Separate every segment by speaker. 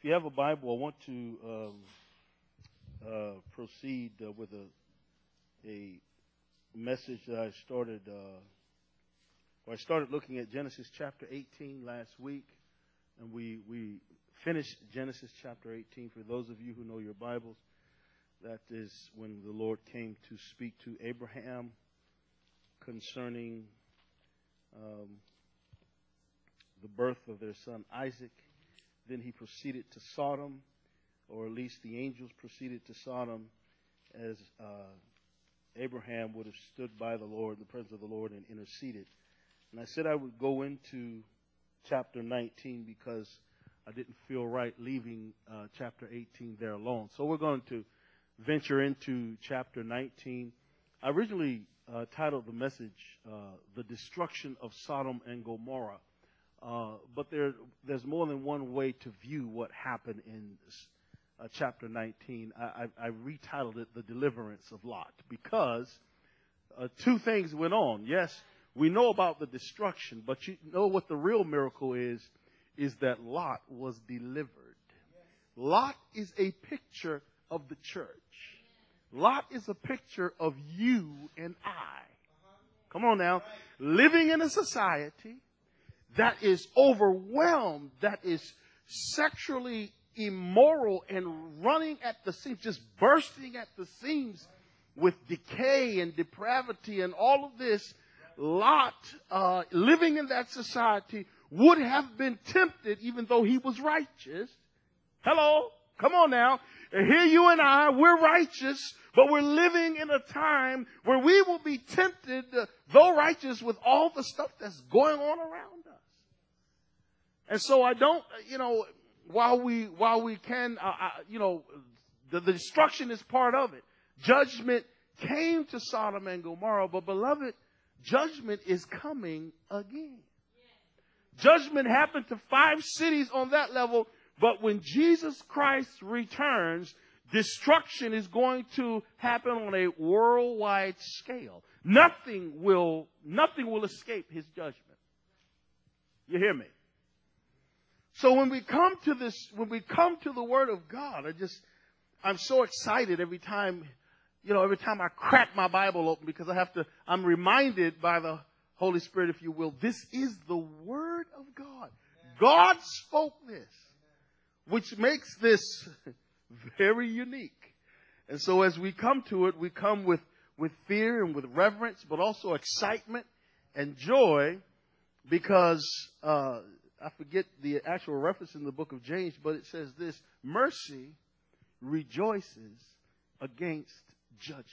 Speaker 1: If you have a Bible, I want to proceed with a message that I started. I started looking at Genesis chapter 18 last week, and we finished Genesis chapter 18. For those of you who know your Bibles, that is when the Lord came to speak to Abraham concerning the birth of their son Isaac. Then he proceeded to Sodom, or at least the angels proceeded to Sodom as Abraham would have stood by the Lord, in the presence of the Lord, and interceded. And I said I would go into chapter 19 because I didn't feel right leaving chapter 18 there alone. So we're going to venture into chapter 19. I originally titled the message, The Destruction of Sodom and Gomorrah. But there's more than one way to view what happened in chapter 19. I retitled it The Deliverance of Lot because two things went on. Yes, we know about the destruction, but you know what the real miracle is that Lot was delivered. Lot is a picture of the church. Lot is a picture of you and I. Come on now. Living in a society that is overwhelmed, that is sexually immoral and running at the seams, just bursting at the seams with decay and depravity and all of this. Lot, living in that society, would have been tempted even though he was righteous. Hello? Come on now. Here you and I, we're righteous, but we're living in a time where we will be tempted, though righteous, with all the stuff that's going on around us. And so I don't, while we can, the destruction is part of it. Judgment came to Sodom and Gomorrah, but beloved, judgment is coming again. Judgment happened to 5 cities on that level, but when Jesus Christ returns, destruction is going to happen on a worldwide scale. Nothing will escape his judgment. You hear me? So when we come to the Word of God, I'm so excited every time I crack my Bible open because I'm reminded by the Holy Spirit, if you will, this is the Word of God. God spoke this, which makes this very unique. And so as we come to it, we come with fear and with reverence, but also excitement and joy because, I forget the actual reference in the book of James, but it says this: mercy rejoices against judgment.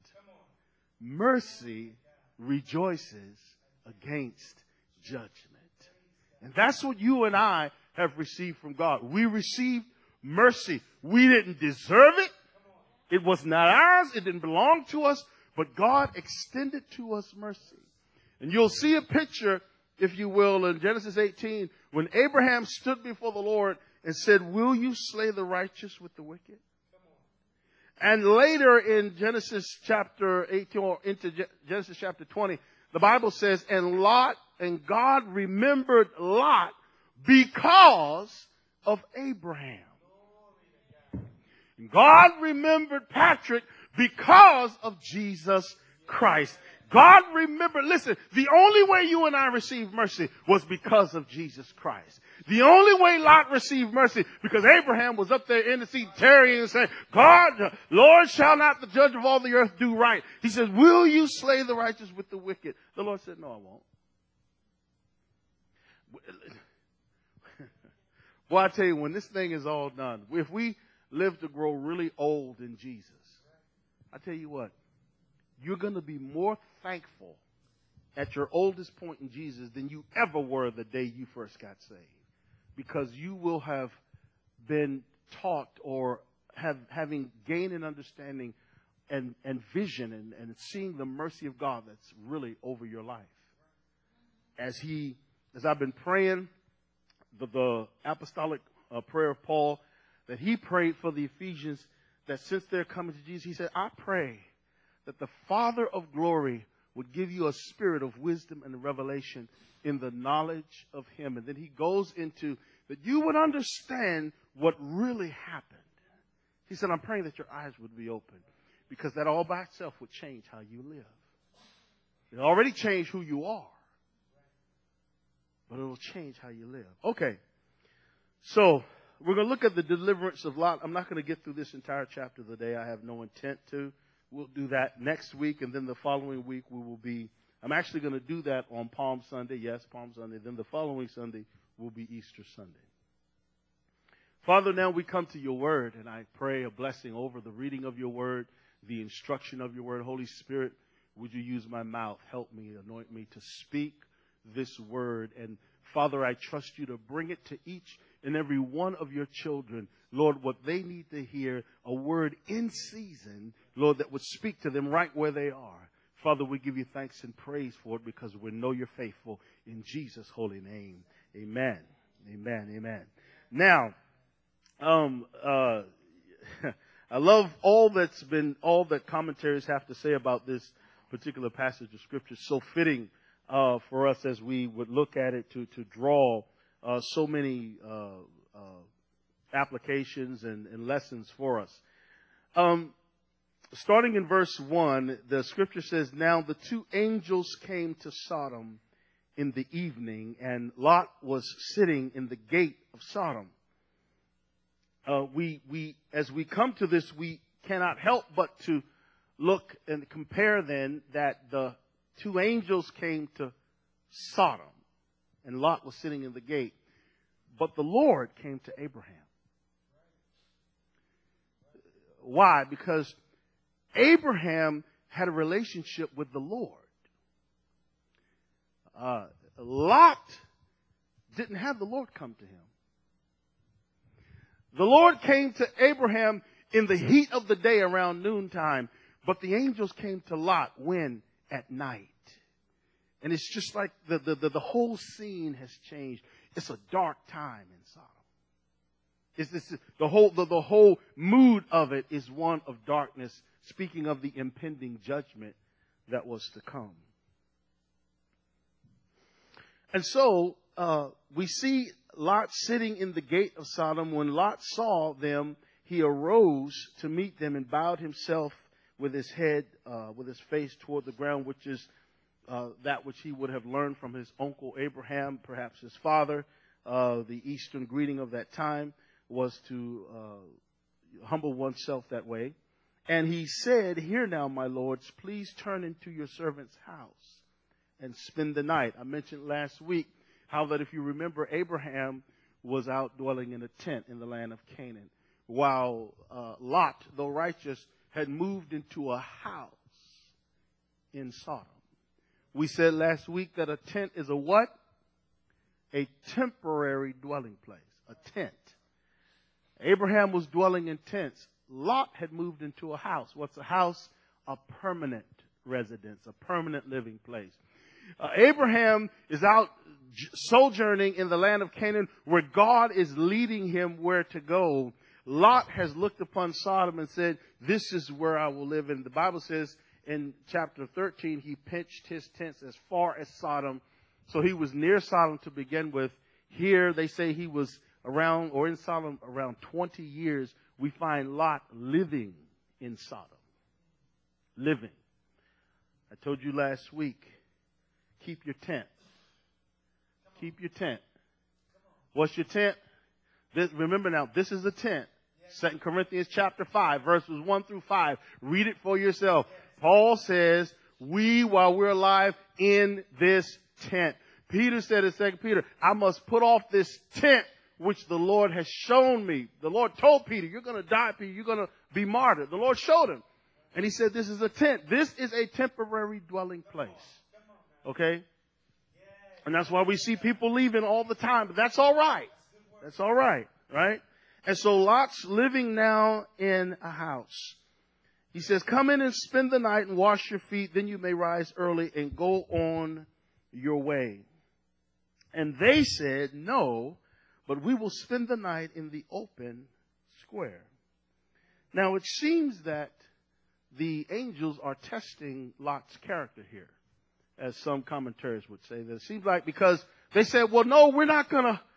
Speaker 1: Mercy rejoices against judgment. And that's what you and I have received from God. We received mercy. We didn't deserve it. It was not ours. It didn't belong to us. But God extended to us mercy. And you'll see a picture, if you will, in Genesis 18, when Abraham stood before the Lord and said, "Will you slay the righteous with the wicked?" And later in Genesis chapter 18 or into Genesis chapter 20, the Bible says, and God remembered Lot because of Abraham. God remembered Patrick because of Jesus Christ. God remembered, listen, the only way you and I received mercy was because of Jesus Christ. The only way Lot received mercy, because Abraham was up there interceding, tarrying, and saying, God, Lord, shall not the judge of all the earth do right? He says, will you slay the righteous with the wicked? The Lord said, no, I won't. Boy, I tell you, when this thing is all done, if we live to grow really old in Jesus, I tell you what, you're going to be more thankful at your oldest point in Jesus than you ever were the day you first got saved. Because you will have been taught or having gained an understanding and vision and seeing the mercy of God that's really over your life. As I've been praying the apostolic prayer of Paul, that he prayed for the Ephesians, that since they're coming to Jesus, he said, I pray that the Father of glory would give you a spirit of wisdom and revelation in the knowledge of him. And then he goes into that you would understand what really happened. He said, I'm praying that your eyes would be open, because that all by itself would change how you live. It already changed who you are, but it will change how you live. Okay, so we're going to look at the deliverance of Lot. I'm not going to get through this entire chapter today. I have no intent to. We'll do that next week, and then the following week I'm actually going to do that on Palm Sunday. Yes, Palm Sunday. Then the following Sunday will be Easter Sunday. Father, now we come to your word, and I pray a blessing over the reading of your word, the instruction of your word. Holy Spirit, would you use my mouth? Help me, anoint me to speak this word. And Father, I trust you to bring it to each and every one of your children, Lord, what they need to hear, a word in season, Lord, that would speak to them right where they are. Father, we give you thanks and praise for it, because we know you're faithful. In Jesus' holy name, amen. Amen. Amen. Now, I love all that commentaries have to say about this particular passage of Scripture. So fitting for us as we would look at it to draw so many applications and lessons for us. Starting in verse 1, the Scripture says, Now the two angels came to Sodom in the evening, and Lot was sitting in the gate of Sodom. As we come to this, we cannot help but to look and compare then that the two angels came to Sodom and Lot was sitting in the gate. But the Lord came to Abraham. Why? Because Abraham had a relationship with the Lord. Lot didn't have the Lord come to him. The Lord came to Abraham in the heat of the day around noontime, but the angels came to Lot when? At night. And it's just like the whole scene has changed. It's a dark time in Sodom. The whole mood of it is one of darkness, speaking of the impending judgment that was to come. And so we see Lot sitting in the gate of Sodom. When Lot saw them, he arose to meet them and bowed himself with his head, with his face toward the ground, which is that which he would have learned from his uncle Abraham, perhaps his father. The Eastern greeting of that time was to humble oneself that way. And he said, Hear now, my lords, please turn into your servant's house and spend the night. I mentioned last week how that, if you remember, Abraham was out dwelling in a tent in the land of Canaan, while Lot, though righteous, had moved into a house in Sodom. We said last week that a tent is a what? A temporary dwelling place, a tent. Abraham was dwelling in tents. Lot had moved into a house. What's a house? A permanent residence, a permanent living place. Abraham is out sojourning in the land of Canaan, where God is leading him where to go. Lot has looked upon Sodom and said, This is where I will live. And the Bible says in chapter 13, he pitched his tents as far as Sodom. So he was near Sodom to begin with. Here they say he was around, or in Sodom, around 20 years. We find Lot living in Sodom. Living. I told you last week, keep your tent. Keep your tent. What's your tent? Remember now, this is a tent. 2 Corinthians chapter 5, verses 1 through 5. Read it for yourself. Paul says, we, while we're alive, in this tent. Peter said in 2 Peter, I must put off this tent which the Lord has shown me. The Lord told Peter, you're going to die, Peter. You're going to be martyred. The Lord showed him. And he said, this is a tent. This is a temporary dwelling place. Okay? And that's why we see people leaving all the time. But that's all right. That's all right. Right? And so Lot's living now in a house. He says, come in and spend the night and wash your feet. Then you may rise early and go on your way. And they said, no, but we will spend the night in the open square. Now, it seems that the angels are testing Lot's character here, as some commentaries would say. That it seems like, because they said, well, no, we're not going to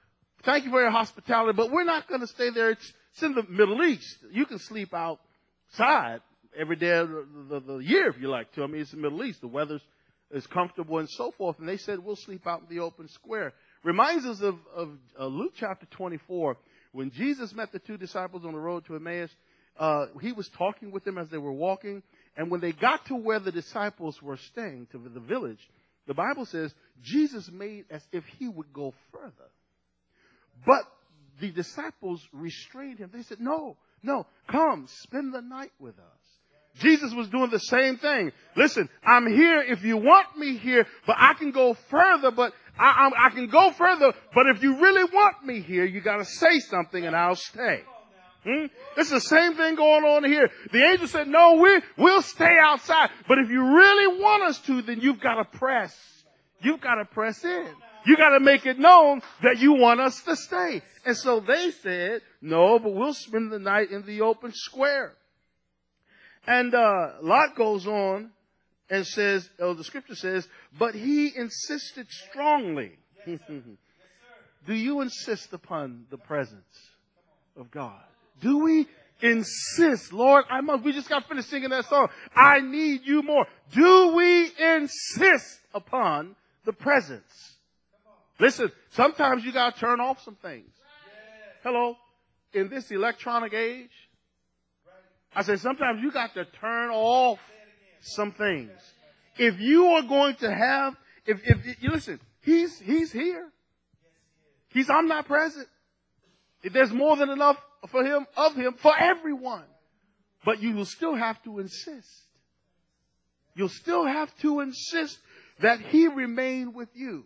Speaker 1: thank you for your hospitality, but we're not going to stay there. It's in the Middle East. You can sleep outside every day of the year if you like to. I mean, it's the Middle East. The weather is comfortable and so forth. And they said, we'll sleep out in the open square. Reminds us of Luke chapter 24. When Jesus met the two disciples on the road to Emmaus, he was talking with them as they were walking. And when they got to where the disciples were staying, to the village, the Bible says Jesus made as if he would go further. But the disciples restrained him. They said, no, come, spend the night with us. Jesus was doing the same thing. Listen, I'm here if you want me here, but I can go further, but I can go further, but if you really want me here, you got to say something and I'll stay. It's the same thing going on here. The angel said, no, we'll stay outside, but if you really want us to, then you've got to press. You've got to press in. You got to make it known that you want us to stay. And so they said, no, but we'll spend the night in the open square. And Lot goes on and says, the scripture says, but he insisted strongly. Yes, do you insist upon the presence of God? Do we insist, Lord, we just got finished singing that song. I need you more. Do we insist upon the presence? Listen, sometimes you got to turn off some things. Hello? In this electronic age, I said, sometimes you got to turn off some things. If you are going to have, if you listen, he's here. He's omnipresent. There's more than enough for him, of him, for everyone. But you will still have to insist. You'll still have to insist that he remain with you.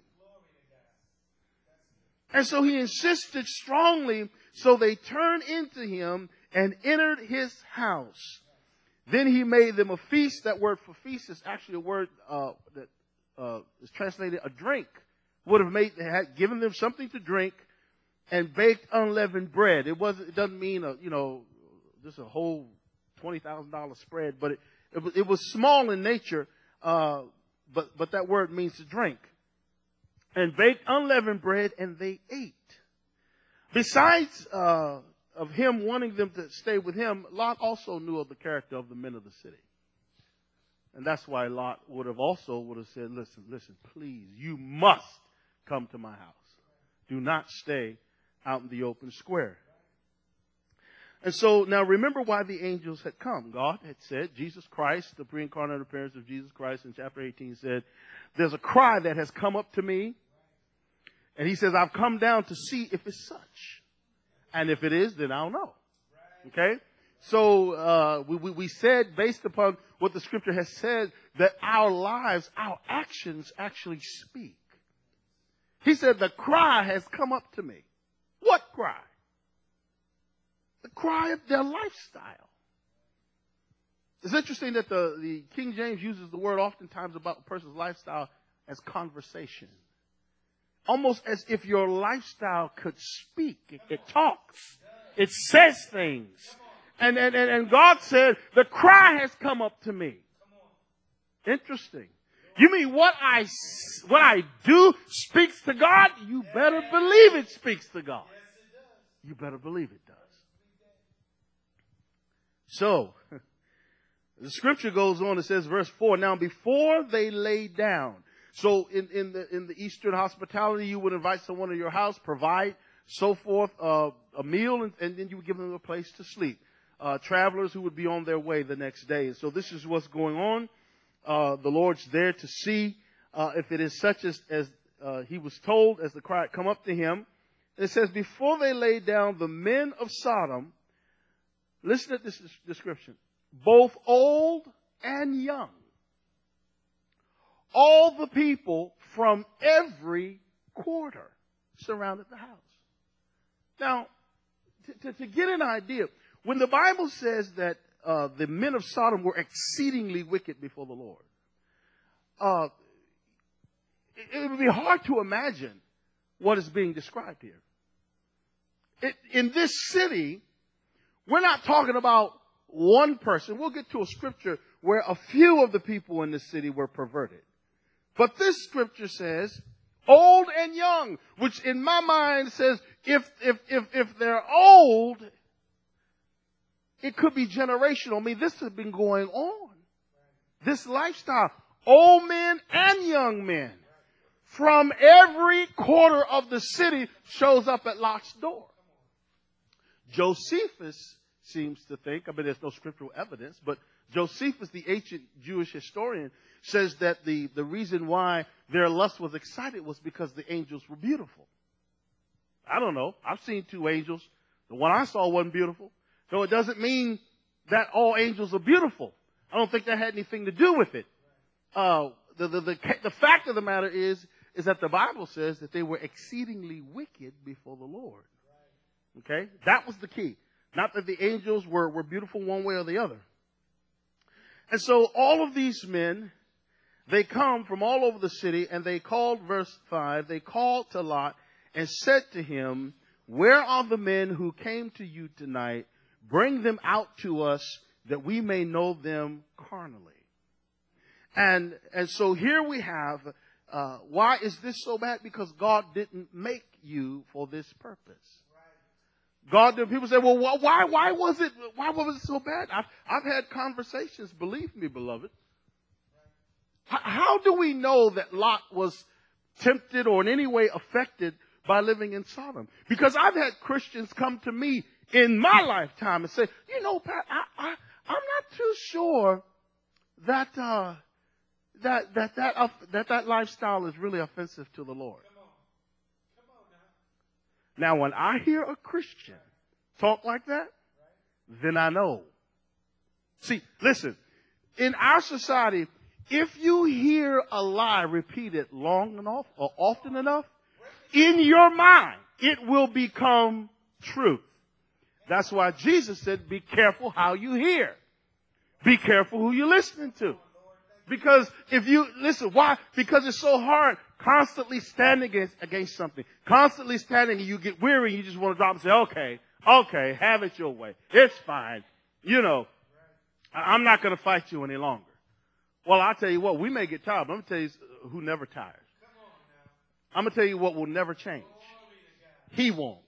Speaker 1: And so he insisted strongly, so they turned into him and entered his house. Then he made them a feast. That word for feast is actually a word that is translated a drink. Had given them something to drink and baked unleavened bread. It doesn't mean just a whole $20,000 spread, but it was small in nature. But that word means to drink. And baked unleavened bread, and they ate. Besides of him wanting them to stay with him, Lot also knew of the character of the men of the city. And that's why Lot would have said, listen, please, you must come to my house. Do not stay out in the open square. And so now remember why the angels had come. God had said, Jesus Christ, the pre-incarnate appearance of Jesus Christ in chapter 18 said, there's a cry that has come up to me. And he says, I've come down to see if it's such. And if it is, then I'll know. Okay? So we said, based upon what the scripture has said, that our lives, our actions actually speak. He said, the cry has come up to me. What cry? The cry of their lifestyle. It's interesting that the King James uses the word oftentimes about a person's lifestyle as conversation. Almost as if your lifestyle could speak. It talks. It says things. And God said, the cry has come up to me. Interesting. You mean what I do speaks to God? You better believe it speaks to God. You better believe it does. So, the scripture goes on, it says, verse 4, now before they lay down. So in the Eastern hospitality, you would invite someone to your house, provide, so forth, a meal, and then you would give them a place to sleep. Travelers who would be on their way the next day. And so this is what's going on. The Lord's there to see if it is such as he was told as the cry had come up to him. And it says, before they laid down, the men of Sodom, listen to this description, both old and young, all the people from every quarter surrounded the house. Now, to get an idea, when the Bible says that the men of Sodom were exceedingly wicked before the Lord, it would be hard to imagine what is being described here. In this city, we're not talking about one person. We'll get to a scripture where a few of the people in the city were perverted. But this scripture says, old and young, which in my mind says if they're old, it could be generational. I mean, this has been going on. This lifestyle. Old men and young men from every quarter of the city shows up at Lot's door. Josephus seems to think, I mean, there's no scriptural evidence, but Josephus, the ancient Jewish historian, says that the reason why their lust was excited was because the angels were beautiful. I don't know. I've seen two angels. The one I saw wasn't beautiful. So it doesn't mean that all angels are beautiful. I don't think that had anything to do with it. The fact of the matter is that the Bible says that they were exceedingly wicked before the Lord. Okay? That was the key. Not that the angels were beautiful one way or the other. And so all of these men, they come from all over the city, and they called, verse 5, they called to Lot and said to him, "Where are the men who came to you tonight? Bring them out to us that we may know them carnally." And so here we have, why is this so bad? Because God didn't make you for this purpose. God, people say, well, why was it so bad? I've had conversations, believe me, beloved. How do we know that Lot was tempted or in any way affected by living in Sodom? Because I've had Christians come to me in my lifetime and say, you know, Pat, I'm not too sure that that lifestyle is really offensive to the Lord. Come on now. Now, when I hear a Christian talk like that, then I know. See, listen, in our society, if you hear a lie repeated long enough or often enough, in your mind, it will become truth. That's why Jesus said, be careful how you hear. Be careful who you're listening to. Because if you, listen, why? Because it's so hard constantly standing against something. Constantly standing and you get weary and you just want to drop and say, okay, have it your way. It's fine. You know, I'm not going to fight you any longer. Well, I'll tell you what, we may get tired, but I'm going to tell you who never tires. I'm going to tell you what will never change. He won't.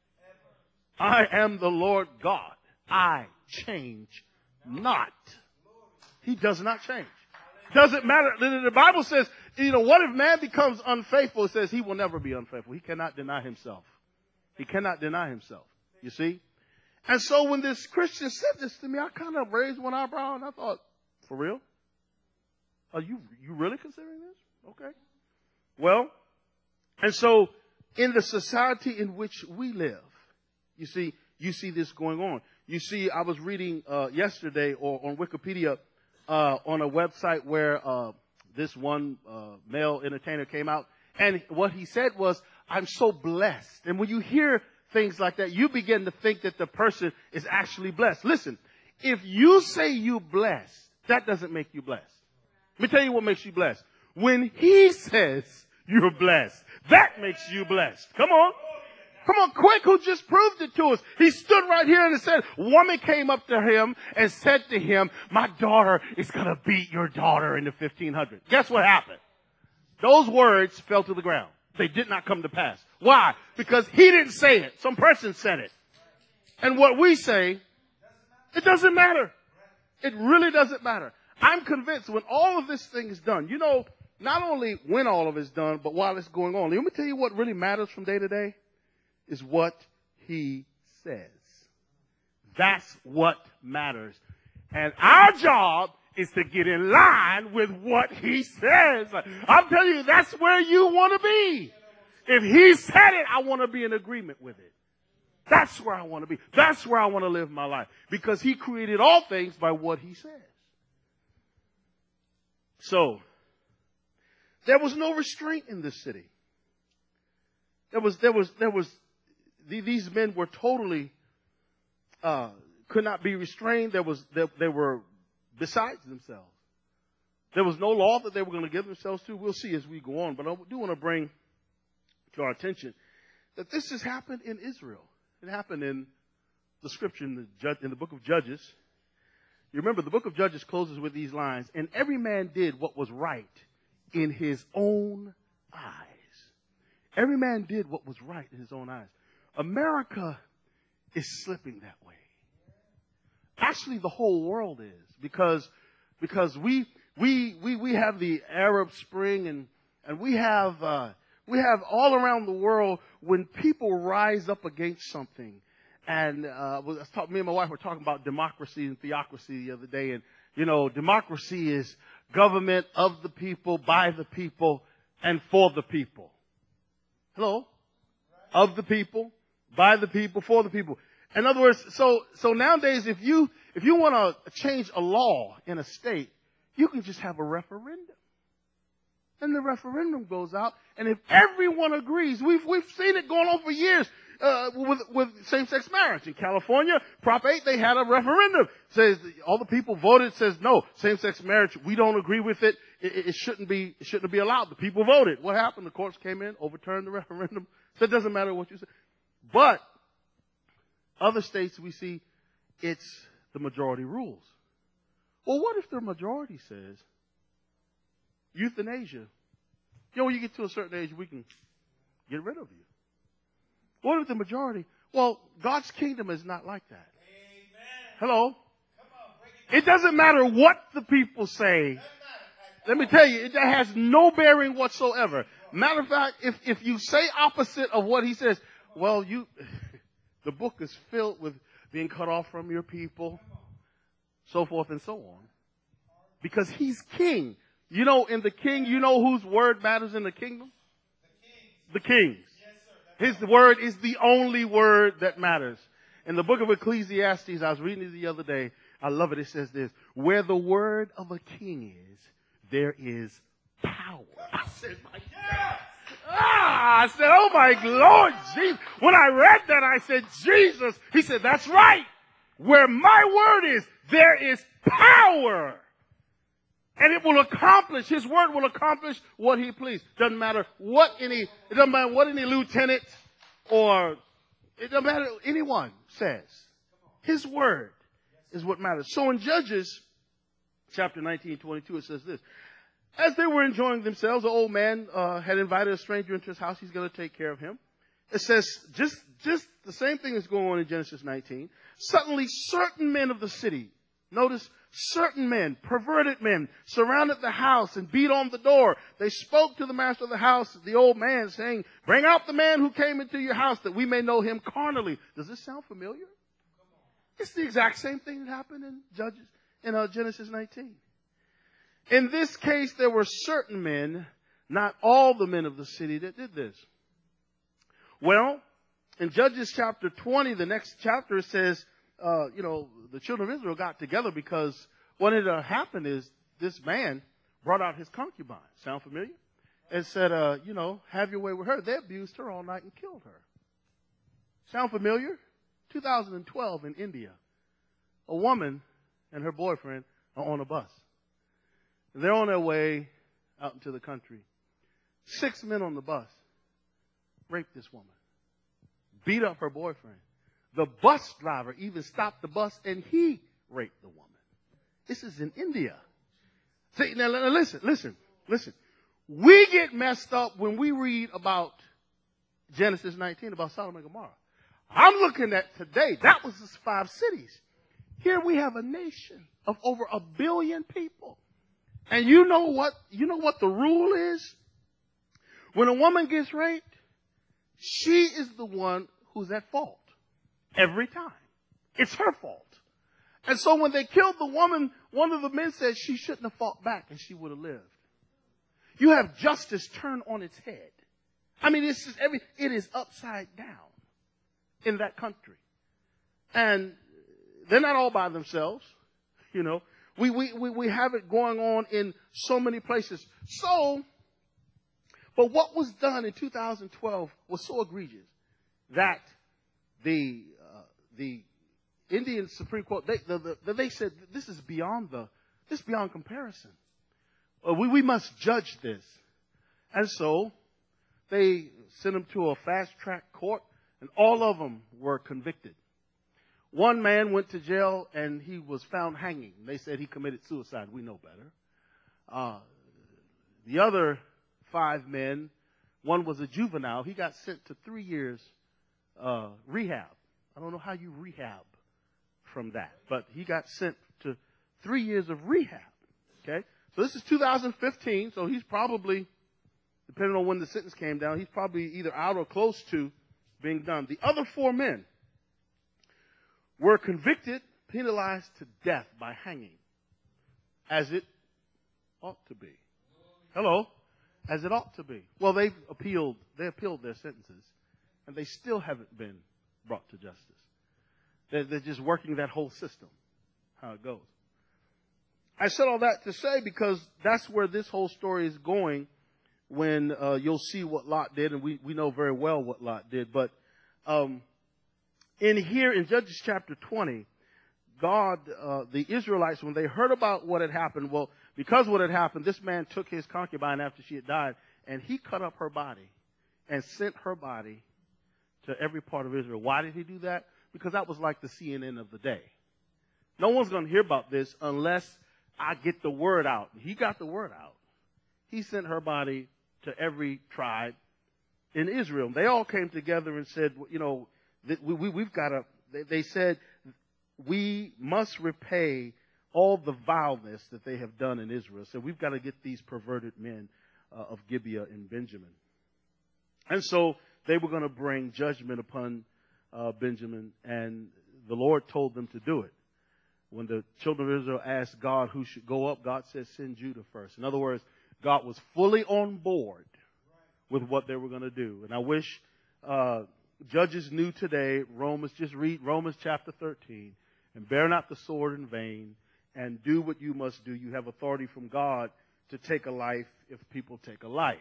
Speaker 1: I am the Lord God. I change not. He does not change. Doesn't matter. The Bible says, you know, what if man becomes unfaithful? It says he will never be unfaithful. He cannot deny himself. He cannot deny himself. You see? And so when this Christian said this to me, I kind of raised one eyebrow and I thought, for real? Are you really considering this? Okay. Well, and so in the society in which we live, you see this going on. You see, I was reading yesterday or on Wikipedia on a website where this one male entertainer came out, and what he said was, "I'm so blessed." And when you hear things like that, you begin to think that the person is actually blessed. Listen, if you say you blessed, that doesn't make you blessed. Let me tell you what makes you blessed. When he says you're blessed, that makes you blessed. Come on. Come on, quick, who just proved it to us? He stood right here and said, woman came up to him and said to him, "My daughter is going to beat your daughter in the 1500." Guess what happened? Those words fell to the ground. They did not come to pass. Why? Because he didn't say it. Some person said it. And what we say, it doesn't matter. It really doesn't matter. I'm convinced when all of this thing is done, you know, not only when all of it's done, but while it's going on. Let me tell you what really matters from day to day is what he says. That's what matters. And our job is to get in line with what he says. I'm telling you, that's where you want to be. If he said it, I want to be in agreement with it. That's where I want to be. That's where I want to live my life. Because he created all things by what he says. So, there was no restraint in this city. These men were totally, could not be restrained. They were besides themselves. There was no law that they were going to give themselves to. We'll see as we go on. But I do want to bring to our attention that this has happened in Israel. It happened in the scripture in the book of Judges. You remember the book of Judges closes with these lines, "And every man did what was right in his own eyes." Every man did what was right in his own eyes. America is slipping that way. Actually, the whole world is, because we have the Arab Spring, and we have all around the world when people rise up against something. And me and my wife were talking about democracy and theocracy the other day, and democracy is government of the people, by the people, and for the people. Hello? Of the people, by the people, for the people. In other words, so nowadays, if you want to change a law in a state, you can just have a referendum. And the referendum goes out, and if everyone agrees, we've seen it going on for years with same-sex marriage. In California, Prop 8, they had a referendum. Says all the people voted, says no, same-sex marriage, we don't agree with it. It shouldn't be allowed. The people voted. What happened? The courts came in, overturned the referendum. So it doesn't matter what you say. But other states, we see it's the majority rules. Well, what if the majority says euthanasia? When you get to a certain age, we can get rid of you. What if the majority? Well, God's kingdom is not like that. Amen. Hello? It doesn't matter what the people say. Let me tell you, it has no bearing whatsoever. Matter of fact, if you say opposite of what he says, well, the book is filled with being cut off from your people, so forth and so on. Because he's king. In the king, whose word matters in the kingdom? The king's. His word is the only word that matters. In the book of Ecclesiastes, I was reading it the other day. I love it. It says this: where the word of a king is, there is power. I said, my God. I said, oh my Lord Jesus. When I read that, I said, Jesus. He said, that's right. Where my word is, there is power. And it will accomplish, his word will accomplish what he please. It doesn't matter what any lieutenant or it doesn't matter what anyone says. His word is what matters. So in Judges chapter 19:22, it says this: as they were enjoying themselves, the old man had invited a stranger into his house. He's going to take care of him. It says just the same thing is going on in Genesis 19. Suddenly, certain men of the city, notice, certain men, perverted men, surrounded the house and beat on the door. They spoke to the master of the house, the old man, saying, bring out the man who came into your house that we may know him carnally. Does this sound familiar? It's the exact same thing that happened in Genesis 19. In this case, there were certain men, not all the men of the city, that did this. Well, in Judges chapter 20, the next chapter, it says, the children of Israel got together because what had happened is this man brought out his concubine. Sound familiar? And said, have your way with her. They abused her all night and killed her. Sound familiar? 2012 in India. A woman and her boyfriend are on a bus. They're on their way out into the country. 6 men on the bus raped this woman. Beat up her boyfriend. The bus driver even stopped the bus and he raped the woman. This is in India. See, now listen. We get messed up when we read about Genesis 19, about Sodom and Gomorrah. I'm looking at today. That was just 5 cities. Here we have a nation of over 1 billion people. And you know what the rule is? When a woman gets raped, she is the one who's at fault. Every time. It's her fault. And so when they killed the woman, one of the men said she shouldn't have fought back and she would have lived. You have justice turned on its head. I mean, it is upside down in that country. And they're not all by themselves. We have it going on in so many places. But what was done in 2012 was so egregious that the Indian Supreme Court, they said this is beyond comparison. We must judge this. And so they sent them to a fast-track court, and all of them were convicted. One man went to jail, and he was found hanging. They said he committed suicide. We know better. The other 5 men, one was a juvenile. He got sent to 3 years rehab. I don't know how you rehab from that, but he got sent to 3 years of rehab. Okay, so this is 2015, so he's probably, depending on when the sentence came down, he's probably either out or close to being done. The other 4 men were convicted, penalized to death by hanging, as it ought to be. Hello? As it ought to be. Well, they appealed their sentences, and they still haven't been brought to justice. They're just working that whole system, how it goes. I said all that to say because that's where this whole story is going when you'll see what Lot did, and we know very well what Lot did. But in Judges chapter 20, God, the Israelites, when they heard about what had happened, well, because what had happened, this man took his concubine after she had died, and he cut up her body and sent her body to every part of Israel. Why did he do that? Because that was like the CNN of the day. No one's going to hear about this unless I get the word out. He got the word out. He sent her body to every tribe in Israel. They all came together and said, you know, we've got to, they said, we must repay all the vileness that they have done in Israel. So we've got to get these perverted men of Gibeah and Benjamin. And so they were going to bring judgment upon Benjamin, and the Lord told them to do it. When the children of Israel asked God who should go up, God said, send Judah first. In other words, God was fully on board with what they were going to do. And I wish judges knew today, just read Romans chapter 13, and bear not the sword in vain, and do what you must do. You have authority from God to take a life if people take a life.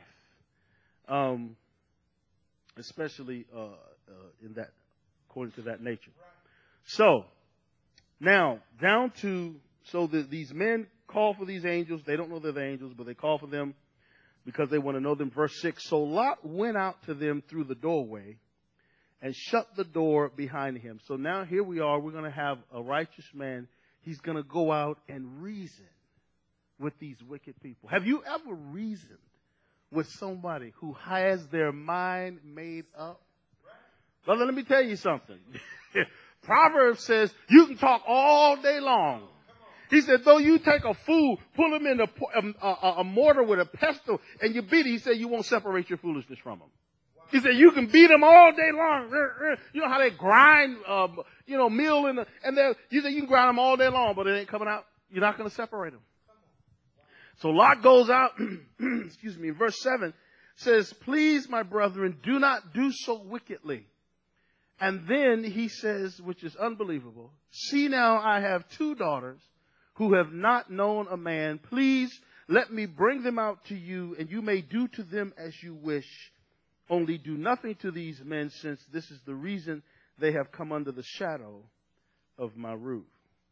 Speaker 1: Especially in that, according to that nature. So, now, these men call for these angels. They don't know they're the angels, but they call for them because they want to know them. Verse 6, so Lot went out to them through the doorway and shut the door behind him. So now here we are. We're going to have a righteous man. He's going to go out and reason with these wicked people. Have you ever reasoned with somebody who has their mind made up? Brother, let me tell you something. Proverbs says you can talk all day long. He said, though you take a fool, pull him in a mortar with a pestle, and you beat him, he said you won't separate your foolishness from him. He said you can beat them all day long. You know how they grind, meal you said you can grind them all day long, but it ain't coming out. You're not going to separate them. So Lot goes out, excuse me, verse 7 says, please, my brethren, do not do so wickedly. And then he says, which is unbelievable, see now I have 2 daughters who have not known a man. Please let me bring them out to you, and you may do to them as you wish. Only do nothing to these men, since this is the reason they have come under the shadow of my roof.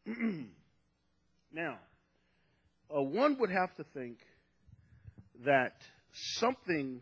Speaker 1: Now, one would have to think that something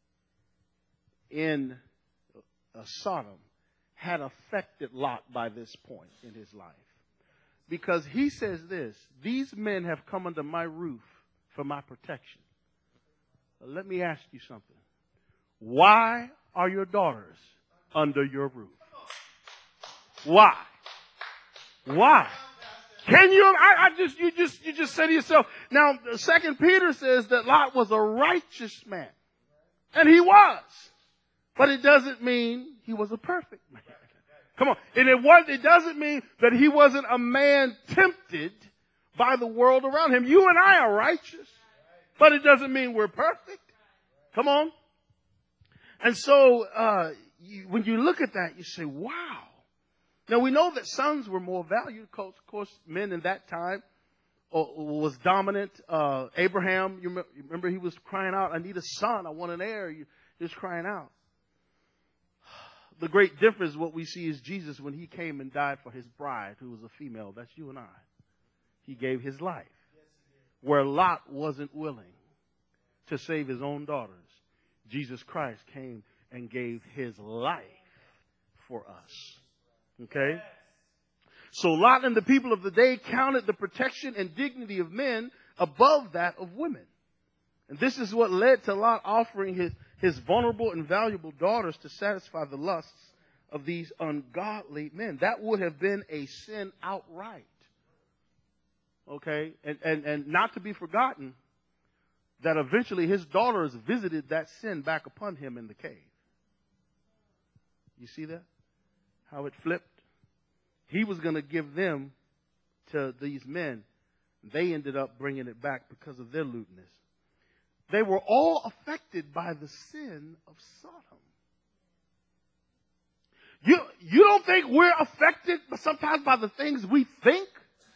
Speaker 1: in Sodom had affected Lot by this point in his life. Because he says this, these men have come under my roof for my protection. Let me ask you something. Why are your daughters under your roof? Why? Why? Can you? You just say to yourself. Now, 2 Peter says that Lot was a righteous man, and he was, but it doesn't mean he was a perfect man. Come on, and it doesn't mean that he wasn't a man tempted by the world around him. You and I are righteous, but it doesn't mean we're perfect. Come on. And so, when you look at that, you say, wow. Now, we know that sons were more valued. Of course, men in that time was dominant. Abraham, you remember he was crying out, I need a son. I want an heir. He was crying out. The great difference, what we see is Jesus when he came and died for his bride, who was a female. That's you and I. He gave his life. Where Lot wasn't willing to save his own daughters, Jesus Christ came and gave his life for us. Okay? So Lot and the people of the day counted the protection and dignity of men above that of women. And this is what led to Lot offering his vulnerable and valuable daughters to satisfy the lusts of these ungodly men. That would have been a sin outright. Okay? And not to be forgotten that eventually his daughters visited that sin back upon him in the cave. You see that? How it flipped? He was going to give them to these men. They ended up bringing it back because of their lewdness. They were all affected by the sin of Sodom. You don't think we're affected sometimes by the things we think?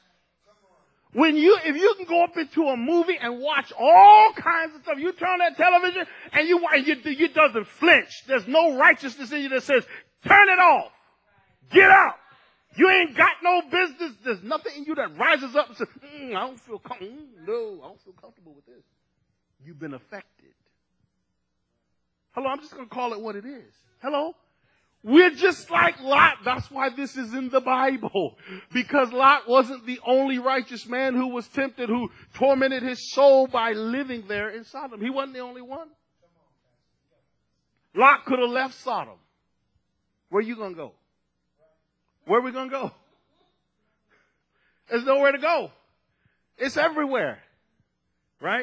Speaker 1: If you can go up into a movie and watch all kinds of stuff, you turn that television and you doesn't flinch. There's no righteousness in you that says, turn it off. Get out. You ain't got no business. There's nothing in you that rises up and says, I don't feel comfortable. No, I don't feel comfortable with this. You've been affected. Hello, I'm just going to call it what it is. Hello? We're just like Lot. That's why this is in the Bible. Because Lot wasn't the only righteous man who was tempted, who tormented his soul by living there in Sodom. He wasn't the only one. Lot could have left Sodom. Where you going to go? Where are we going to go? There's nowhere to go. It's everywhere. Right?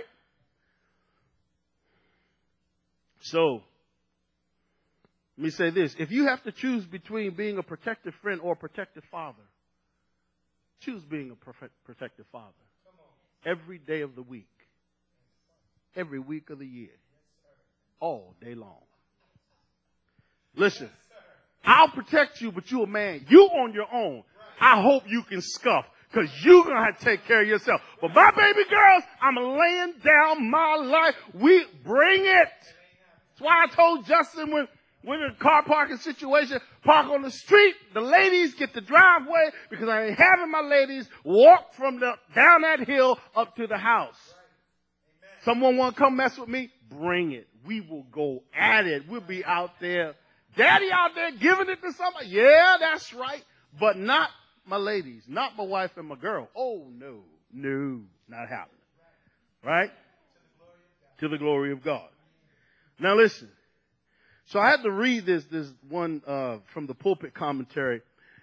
Speaker 1: So, let me say this. If you have to choose between being a protective friend or a protective father, choose being a protective father. Every day of the week. Every week of the year. All day long. Listen, I'll protect you, but you're a man. You on your own. I hope you can scuff, because you're going to have to take care of yourself. But my baby girls, I'm laying down my life. We bring it. That's why I told Justin when in a car parking situation, park on the street, the ladies get the driveway, because I ain't having my ladies walk from down that hill up to the house. Someone want to come mess with me? Bring it. We will go at it. We'll be out there. Daddy out there giving it to somebody. Yeah, that's right. But not my ladies, not my wife and my girl. Oh, no, not happening. Right? To the glory of God. Now listen. So I had to read this one from the pulpit commentary.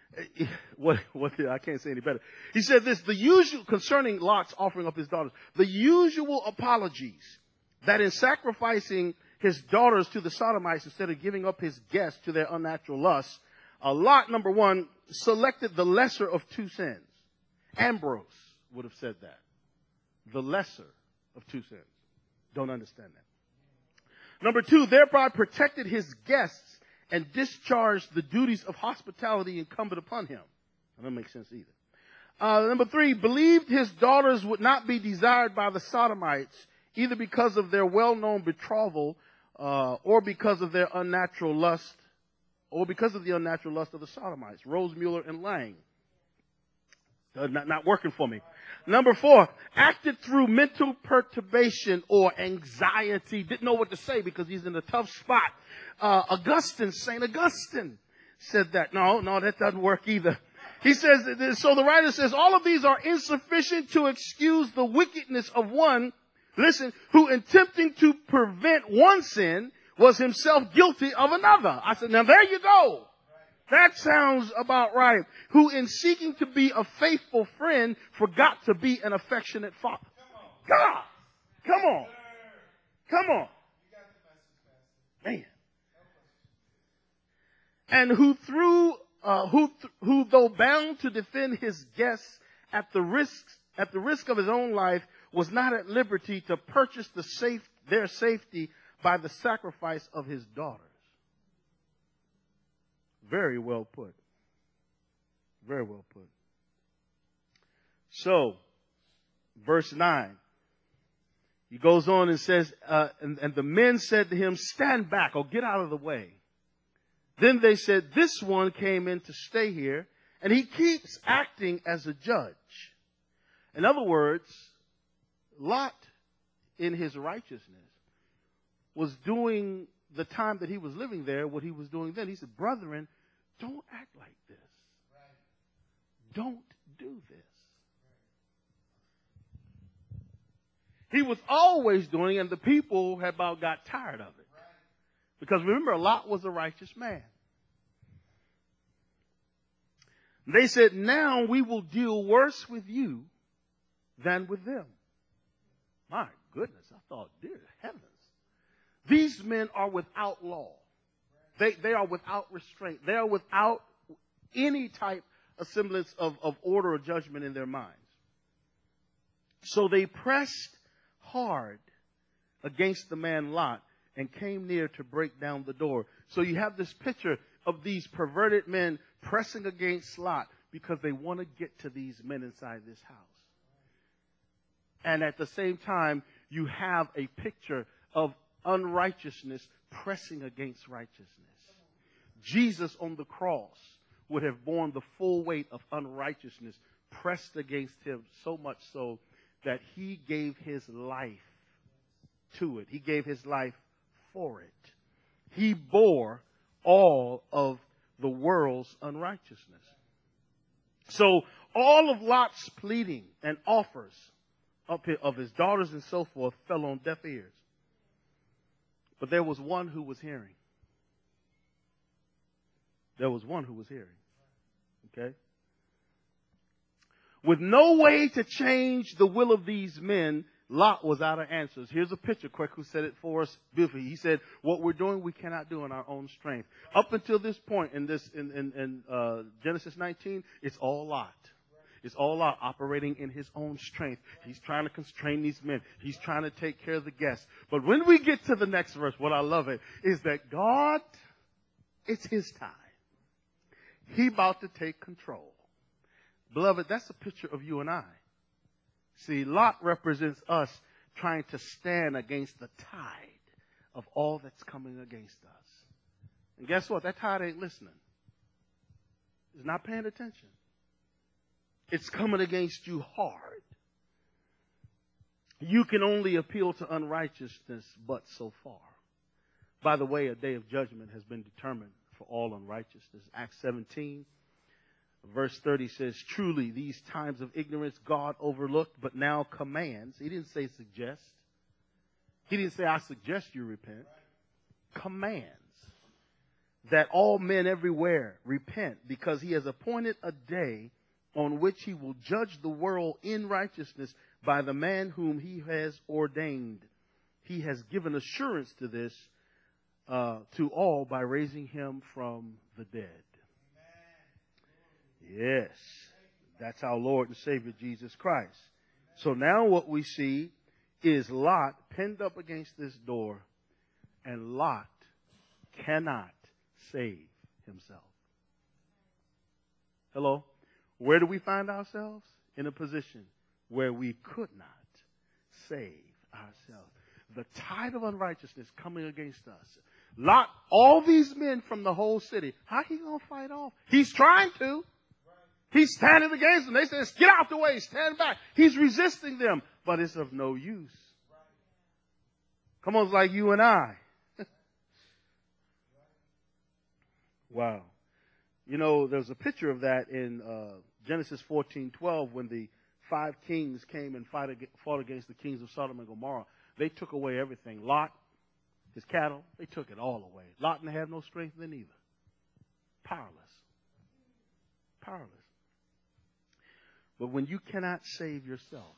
Speaker 1: I can't say any better. He said this, concerning Lot's offering up his daughters, the usual apologies that in sacrificing his daughters to the Sodomites instead of giving up his guests to their unnatural lusts, Lot, number one, selected the lesser of two sins. Ambrose would have said that. The lesser of two sins. Don't understand that. Number two, thereby protected his guests and discharged the duties of hospitality incumbent upon him. That doesn't make sense either. Number three, believed his daughters would not be desired by the Sodomites, either because of their well-known betrothal, or because of their unnatural lust, or because of the unnatural lust of the Sodomites. Rosemuller and Lang. Not working for me. Number four, acted through mental perturbation or anxiety. Didn't know what to say because he's in a tough spot. St. Augustine said that. No, that doesn't work either. He says, so the writer says, all of these are insufficient to excuse the wickedness of one, listen, who in attempting to prevent one sin was himself guilty of another. I said, now there you go. That sounds about right. Who in seeking to be a faithful friend forgot to be an affectionate father. God, come on. Man. And who though bound to defend his guests at the risk of his own life, was not at liberty to purchase their safety by the sacrifice of his daughters. Very well put. Very well put. So, verse 9. He goes on and says, and the men said to him, stand back or get out of the way. Then they said, this one came in to stay here, and he keeps acting as a judge. In other words, Lot, in his righteousness, was doing the time that he was living there, what he was doing then. He said, brethren, don't act like this. Don't do this. He was always doing, and the people had about got tired of it. Because remember, Lot was a righteous man. They said, now we will deal worse with you than with them. My goodness, I thought, dear heavens. These men are without law. They are without restraint. They are without any type of semblance of order or judgment in their minds. So they pressed hard against the man Lot and came near to break down the door. So you have this picture of these perverted men pressing against Lot because they want to get to these men inside this house. And at the same time, you have a picture of unrighteousness pressing against righteousness. Jesus on the cross would have borne the full weight of unrighteousness pressed against him, so much so that he gave his life to it. He gave his life for it. He bore all of the world's unrighteousness. So all of Lot's pleading and offers of his daughters and so forth fell on deaf ears. But there was one who was hearing. There was one who was hearing. Okay? With no way to change the will of these men, Lot was out of answers. Here's a picture. Kweku said it for us beautifully. He said, what we're doing, we cannot do in our own strength. Up until this point in Genesis 19, it's all Lot. It's all Lot operating in his own strength. He's trying to constrain these men. He's trying to take care of the guests. But when we get to the next verse, what I love it is that God, it's his time. He about to take control. Beloved, that's a picture of you and I. See, Lot represents us trying to stand against the tide of all that's coming against us. And guess what? That tide ain't listening. It's not paying attention. It's coming against you hard. You can only appeal to unrighteousness but so far. By the way, a day of judgment has been determined for all unrighteousness. Acts 17, verse 30 says, truly these times of ignorance God overlooked, but now commands. He didn't say suggest. He didn't say, I suggest you repent. Commands that all men everywhere repent, because he has appointed a day on which he will judge the world in righteousness by the man whom he has ordained. He has given assurance to this to all by raising him from the dead. Yes, that's our Lord and Savior Jesus Christ. So now what we see is Lot pinned up against this door, and Lot cannot save himself. Hello? Where do we find ourselves? In a position where we could not save ourselves. The tide of unrighteousness coming against us. Lot, all these men from the whole city, how he going to fight off? He's trying to. He's standing against them. They say, get out the way, stand back. He's resisting them, but it's of no use. Come on, it's like you and I. Wow. You know, there's a picture of that in Genesis 14:12 when the 5 kings came and fought against the kings of Sodom and Gomorrah. They took away everything. Lot, his cattle, they took it all away. Lot didn't have no strength then either. Powerless. Powerless. But when you cannot save yourself,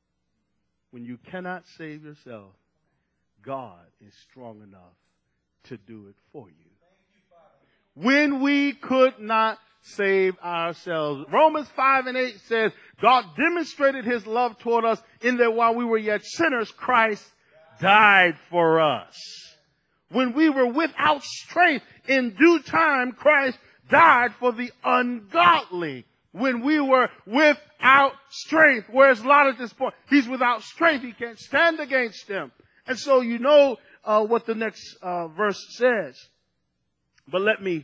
Speaker 1: God is strong enough to do it for you. When we could not save ourselves. Romans 5:8 says, God demonstrated his love toward us in that while we were yet sinners, Christ died for us. When we were without strength, in due time, Christ died for the ungodly. When we were without strength, whereas Lot at this point, he's without strength. He can't stand against them. And so you know what the next verse says. But let me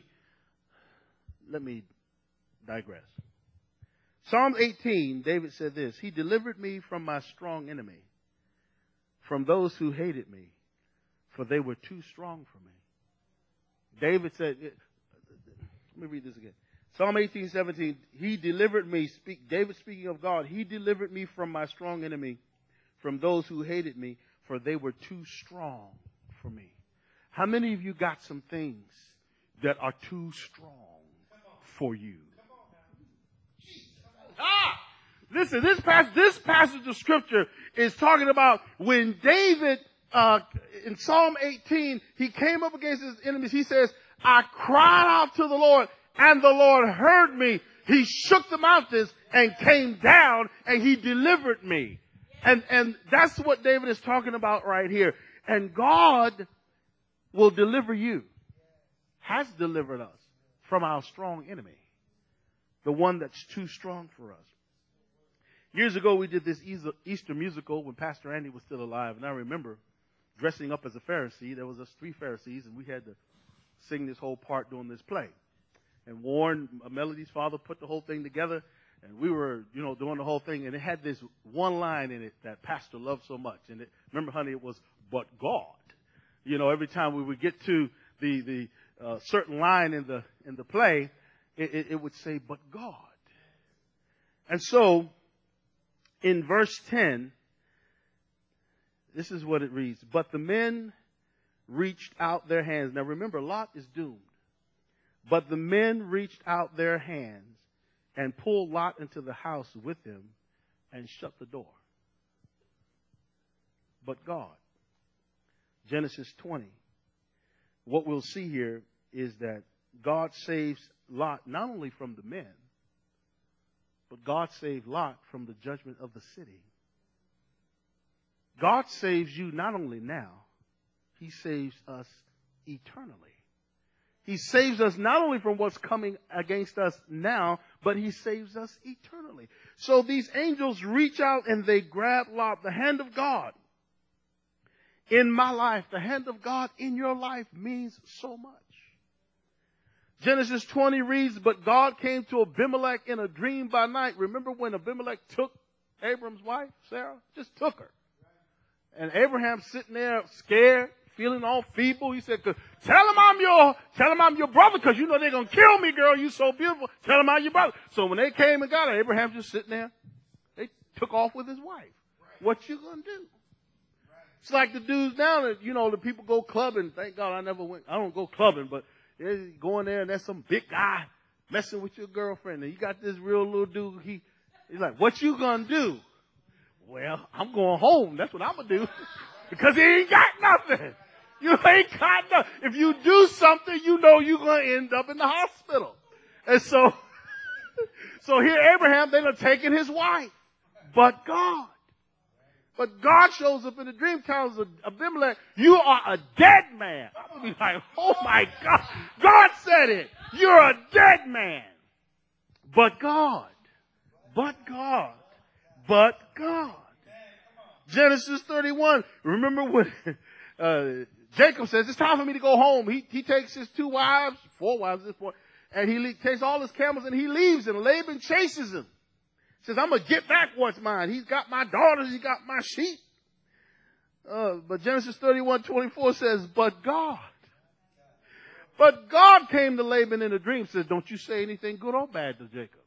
Speaker 1: digress. Psalm 18, David said this, he delivered me from my strong enemy, from those who hated me, for they were too strong for me. David said, let me read this again. Psalm 18:17, he delivered me, David speaking of God, he delivered me from my strong enemy, from those who hated me, for they were too strong for me. How many of you got some things that are too strong for you? listen, this passage of scripture is talking about when David, in Psalm 18, he came up against his enemies. He says, I cried out to the Lord and the Lord heard me. He shook the mountains and came down and he delivered me. And that's what David is talking about right here. And God will deliver you, has delivered us from our strong enemy, the one that's too strong for us. Years ago, we did this Easter musical when Pastor Andy was still alive. And I remember dressing up as a Pharisee. There was us 3 Pharisees, and we had to sing this whole part during this play. And Warren, Melody's father, put the whole thing together. And we were, doing the whole thing. And it had this one line in it that Pastor loved so much. And remember, honey, it was, but God. Every time we would get to the certain line in the play, it would say, but God. And so, in verse 10, this is what it reads. But the men reached out their hands. Now remember, Lot is doomed. But the men reached out their hands and pulled Lot into the house with them and shut the door. But God. Genesis 20. What we'll see here is that God saves Lot not only from the men, but God saved Lot from the judgment of the city. God saves you not only now, He saves us eternally. He saves us not only from what's coming against us now, but He saves us eternally. So these angels reach out and they grab Lot, the hand of God. In my life, the hand of God in your life means so much. Genesis 20 reads, but God came to Abimelech in a dream by night. Remember when Abimelech took Abram's wife, Sarah? Just took her. And Abraham's sitting there scared, feeling all feeble. He said, tell him I'm your brother, because they're going to kill me, girl. You so beautiful. Tell him I'm your brother. So when they came and got her, Abraham's just sitting there. They took off with his wife. What you going to do? It's like the dudes now that, the people go clubbing. Thank God I never went. I don't go clubbing, but they're going there and there's some big guy messing with your girlfriend. And you got this real little dude. He's like, what you going to do? Well, I'm going home. That's what I'm going to do. Because he ain't got nothing. You ain't got nothing. If you do something, you're going to end up in the hospital. And so here Abraham, they done taken his wife. But God shows up in the dream, tells Abimelech, you are a dead man. I'm going to be like, oh my God. God said it. You're a dead man. But God. Genesis 31. Remember when Jacob says, it's time for me to go home. He takes his 4 wives at this point, and he takes all his camels and he leaves, and Laban chases him. Says, I'm going to get back what's mine. He's got my daughters. He got my sheep. But Genesis 31:24 says, but God came to Laban in a dream. Says, don't you say anything good or bad to Jacob.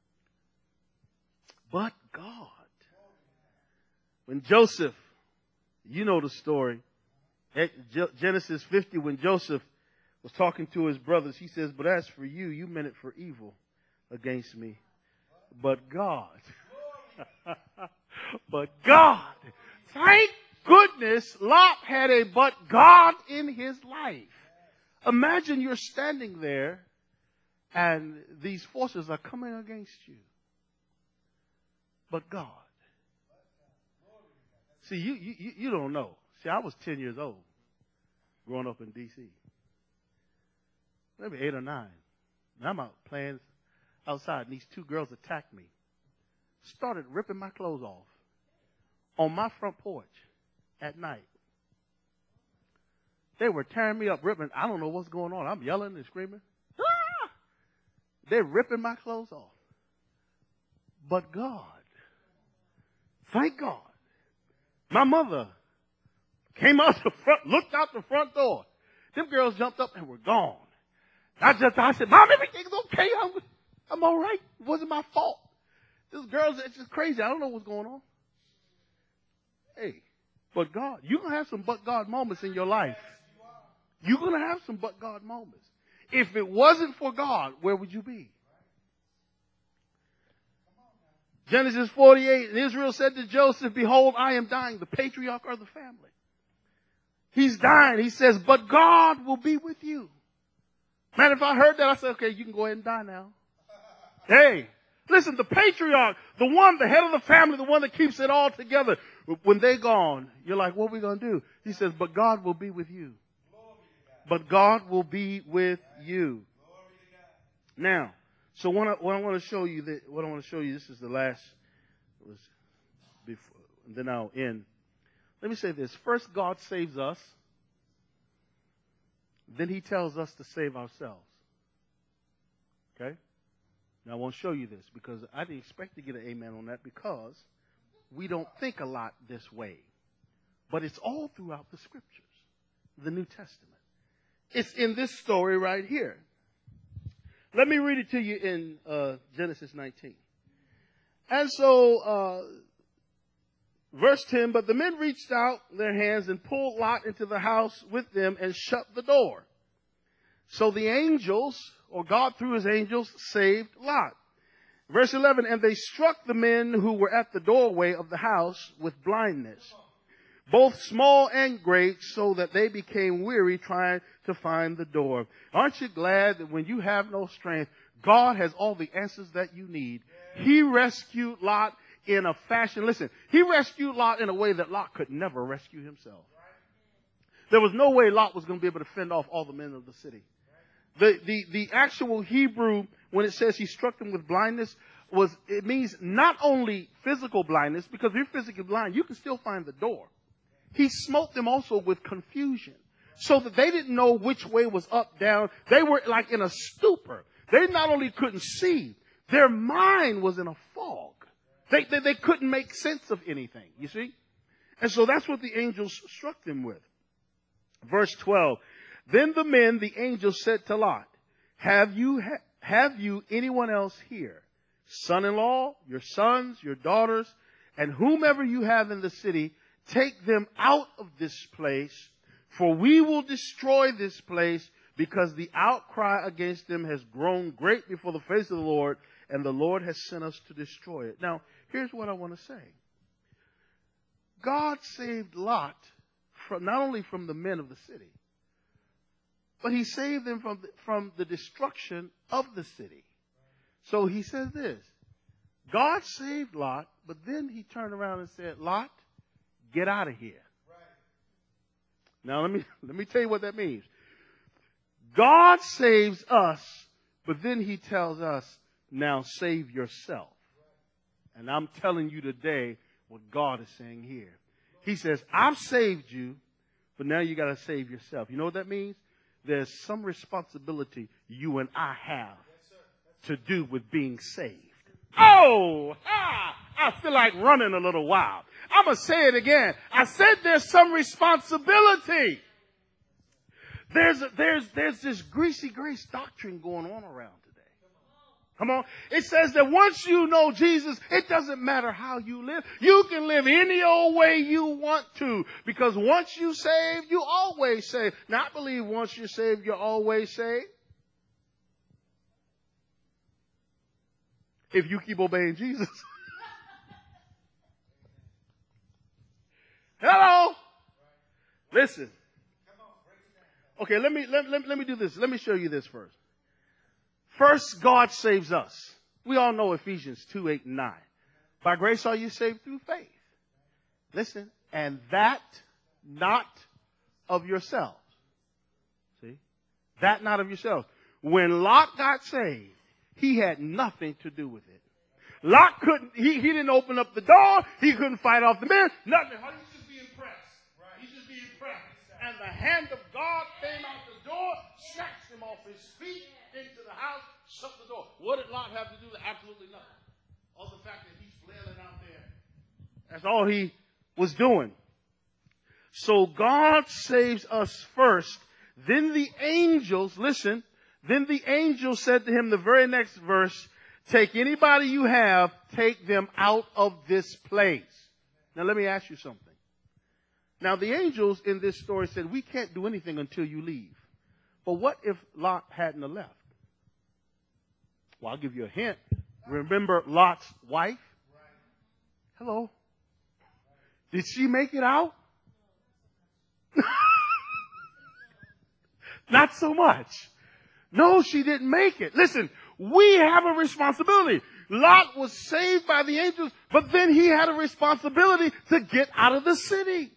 Speaker 1: But God. When Joseph, you know the story. Genesis 50, when Joseph was talking to his brothers, he says, but as for you, you meant it for evil against me. But God, thank goodness Lot had a but God in his life. Imagine you're standing there and these forces are coming against you. But God. See, you don't know. See, I was 10 years old growing up in D.C. Maybe 8 or 9. And I'm out playing outside, and these 2 girls attacked me. Started ripping my clothes off on my front porch at night. They were tearing me up, ripping. I don't know what's going on. I'm yelling and screaming. Ah! They're ripping my clothes off. But God, thank God, my mother came out the front, looked out the front door. Them girls jumped up and were gone. I said, Mom, everything's okay. I'm all right. It wasn't my fault. This girl's it's just crazy. I don't know what's going on. Hey, but God, you're going to have some but God moments in your life. You're going to have some but God moments. If it wasn't for God, where would you be? Genesis 48, and Israel said to Joseph, behold, I am dying. The patriarch of the family. He's dying. He says, but God will be with you. Man, if I heard that, I said, okay, you can go ahead and die now. Hey, listen, the patriarch, the one, the head of the family, the one that keeps it all together. When they're gone, you're like, what are we going to do? He says, but God will be with you. But God will be with you. Now, so what I want to show you, this is the last, before, then I'll end. Let me say this. First, God saves us. Then he tells us to save ourselves. Okay? Now, I want to show you this because I didn't expect to get an amen on that because we don't think a lot this way. But it's all throughout the scriptures, the New Testament. It's in this story right here. Let me read it to you in Genesis 19. And so, verse 10, but the men reached out their hands and pulled Lot into the house with them and shut the door. So the angels, or God through his angels, saved Lot. Verse 11, and they struck the men who were at the doorway of the house with blindness, both small and great, so that they became weary trying to find the door. Aren't you glad that when you have no strength, God has all the answers that you need? He rescued Lot in a fashion. Listen, he rescued Lot in a way that Lot could never rescue himself. There was no way Lot was going to be able to fend off all the men of the city. The actual Hebrew, when it says he struck them with blindness, it means not only physical blindness, because if you're physically blind, you can still find the door. He smote them also with confusion, so that they didn't know which way was up, down. They were like in a stupor. They not only couldn't see, their mind was in a fog. They couldn't make sense of anything, you see? And so that's what the angels struck them with. Verse 12, then the men, the angels said to Lot, have you anyone else here? Son-in-law, your sons, your daughters, and whomever you have in the city, take them out of this place, for we will destroy this place, because the outcry against them has grown great before the face of the Lord, and the Lord has sent us to destroy it. Now, here's what I want to say. God saved Lot not only from the men of the city, but he saved them from the destruction of the city. So he says this, God saved Lot, but then he turned around and said, Lot, get out of here. Now, let me tell you what that means. God saves us, but then he tells us, now save yourself. And I'm telling you today what God is saying here. He says, I've saved you, but now you got to save yourself. You know what that means? There's some responsibility you and I have to do with being saved. I feel like running a little wild. I'm going to say it again. I said there's some responsibility. There's this greasy grace doctrine going on around today. Come on. It says that once you know Jesus, it doesn't matter how you live. You can live any old way you want to, because once you saved, you always saved. Now, I believe once you're saved, you're always saved. If you keep obeying Jesus. Hello? Listen. Okay, let me do this. Let me show you this first. First, God saves us. We all know Ephesians 2, 8, and 9. By grace are you saved through faith. Listen, and that not of yourselves. See? That not of yourselves. When Lot got saved, he had nothing to do with it. Lot couldn't, he didn't open up the door. He couldn't fight off the men. Nothing. He just be impressed. He just be impressed. And the hand of God came out the door, snatched him off his feet into the house, shut the door. What did Lot have to do? Absolutely nothing. All the fact that he's flailing out there. That's all he was doing. So God saves us first. Then the angels, listen, then the angel said to him, the very next verse, take anybody you have, take them out of this place. Now let me ask you something. Now the angels in this story said, we can't do anything until you leave. But what if Lot hadn't have left? Well, I'll give you a hint. Remember Lot's wife? Hello? Did she make it out? Not so much. No, she didn't make it. Listen, we have a responsibility. Lot was saved by the angels, but then he had a responsibility to get out of the city.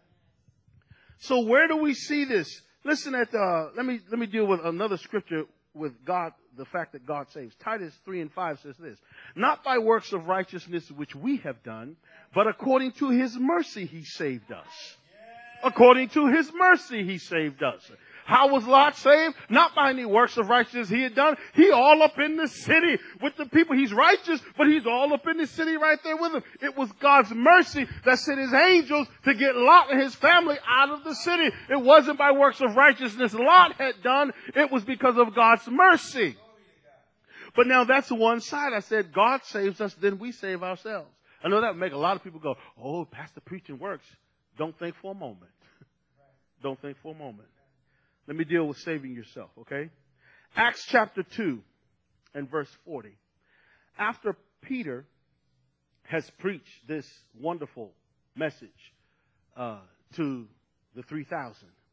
Speaker 1: So where do we see this? Listen at, let me deal with another scripture with God, the fact that God saves. Titus 3:5 says this, not by works of righteousness which we have done, but according to his mercy he saved us. According to his mercy he saved us. How was Lot saved? Not by any works of righteousness he had done. He all up in the city with the people. He's righteous, but he's all up in the city right there with them. It was God's mercy that sent his angels to get Lot and his family out of the city. It wasn't by works of righteousness Lot had done. It was because of God's mercy. But now that's one side. I said God saves us, then we save ourselves. I know that would make a lot of people go, oh, Pastor preaching works. Don't think for a moment. Don't think for a moment. Let me deal with saving yourself, okay? Acts chapter 2 and verse 40. After Peter has preached this wonderful message to the 3,000,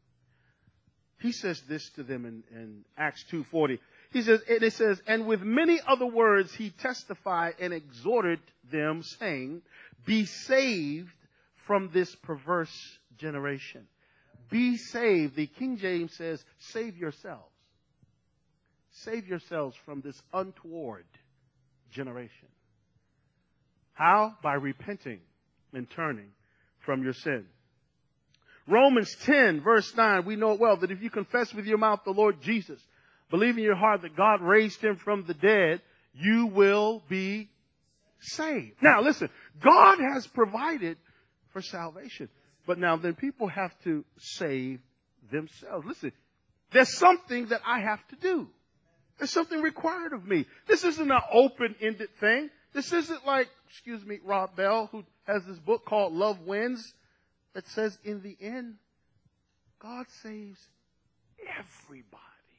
Speaker 1: he says this to them in Acts 2:40. He says, it says, and with many other words he testified and exhorted them, saying, be saved from this perverse generation. Be saved. The King James says, save yourselves. Save yourselves from this untoward generation. How? By repenting and turning from your sin. Romans 10, verse 9, we know it well, that if you confess with your mouth the Lord Jesus, believe in your heart that God raised him from the dead, you will be saved. Now, listen, God has provided for salvation. But now then people have to save themselves. Listen, there's something that I have to do. There's something required of me. This isn't an open-ended thing. This isn't like, Rob Bell, who has this book called Love Wins, that says in the end, God saves everybody.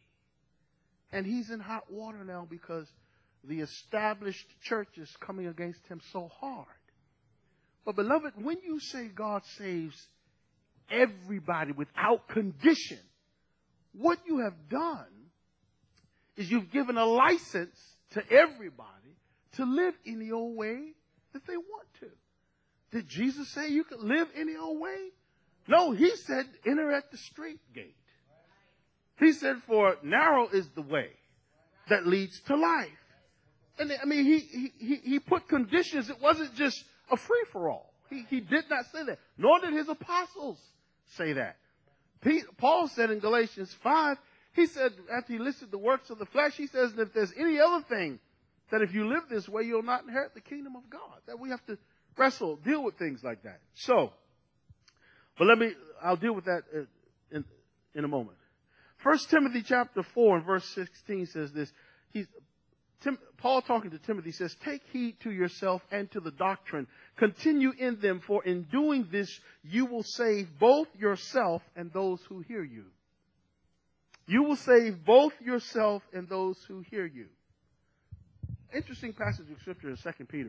Speaker 1: And he's in hot water now because the established church is coming against him so hard. But beloved, when you say God saves everybody without condition, what you have done is you've given a license to everybody to live any old way that they want to. Did Jesus say you could live any old way? No, he said enter at the straight gate. He said for narrow is the way that leads to life. And I mean, he put conditions. It wasn't just a free-for-all. He did not say that. Nor did his apostles say that. Paul said in Galatians 5, he said, after he listed the works of the flesh, he says that if there's any other thing, that if you live this way, you'll not inherit the kingdom of God. That we have to deal with things like that. So, but I'll deal with that in a moment. 1 Timothy chapter 4 and verse 16 says this. Paul talking to Timothy says, take heed to yourself and to the doctrine. Continue in them, for in doing this, you will save both yourself and those who hear you. You will save both yourself and those who hear you. Interesting passage of scripture in 2 Peter.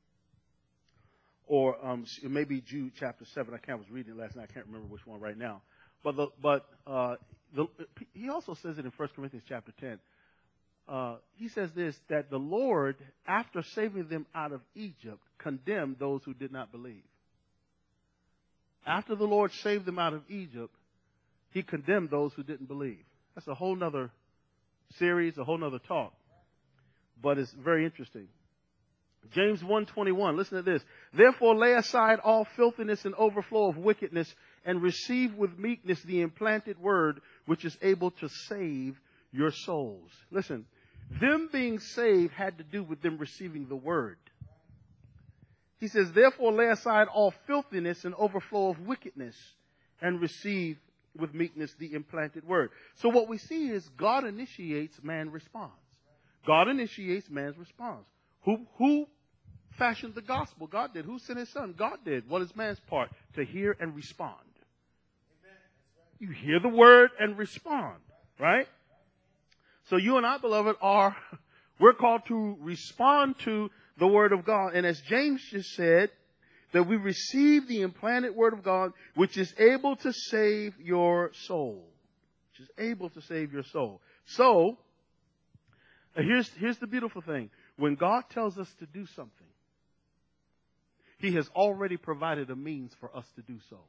Speaker 1: Or maybe Jude chapter 7. I was reading it last night. I can't remember which one right now. But he also says it in 1 Corinthians chapter 10. He says this, that the Lord, after saving them out of Egypt, condemned those who did not believe. After the Lord saved them out of Egypt, he condemned those who didn't believe. That's a whole nother series, a whole nother talk. But it's very interesting. James 1:21, listen to this. Therefore lay aside all filthiness and overflow of wickedness, and receive with meekness the implanted word, which is able to save your souls. Listen, them being saved had to do with them receiving the word. He says, therefore lay aside all filthiness and overflow of wickedness, and receive with meekness the implanted word. So what we see is God initiates, man responds. God initiates, man's response. Who fashioned the gospel? God did. Who sent his son? God did. What is man's part? To hear and respond. You hear the word and respond, right? So you and I, beloved, we're called to respond to the word of God. And as James just said, that we receive the implanted word of God, which is able to save your soul. Which is able to save your soul. So, here's the beautiful thing. When God tells us to do something, He has already provided a means for us to do so.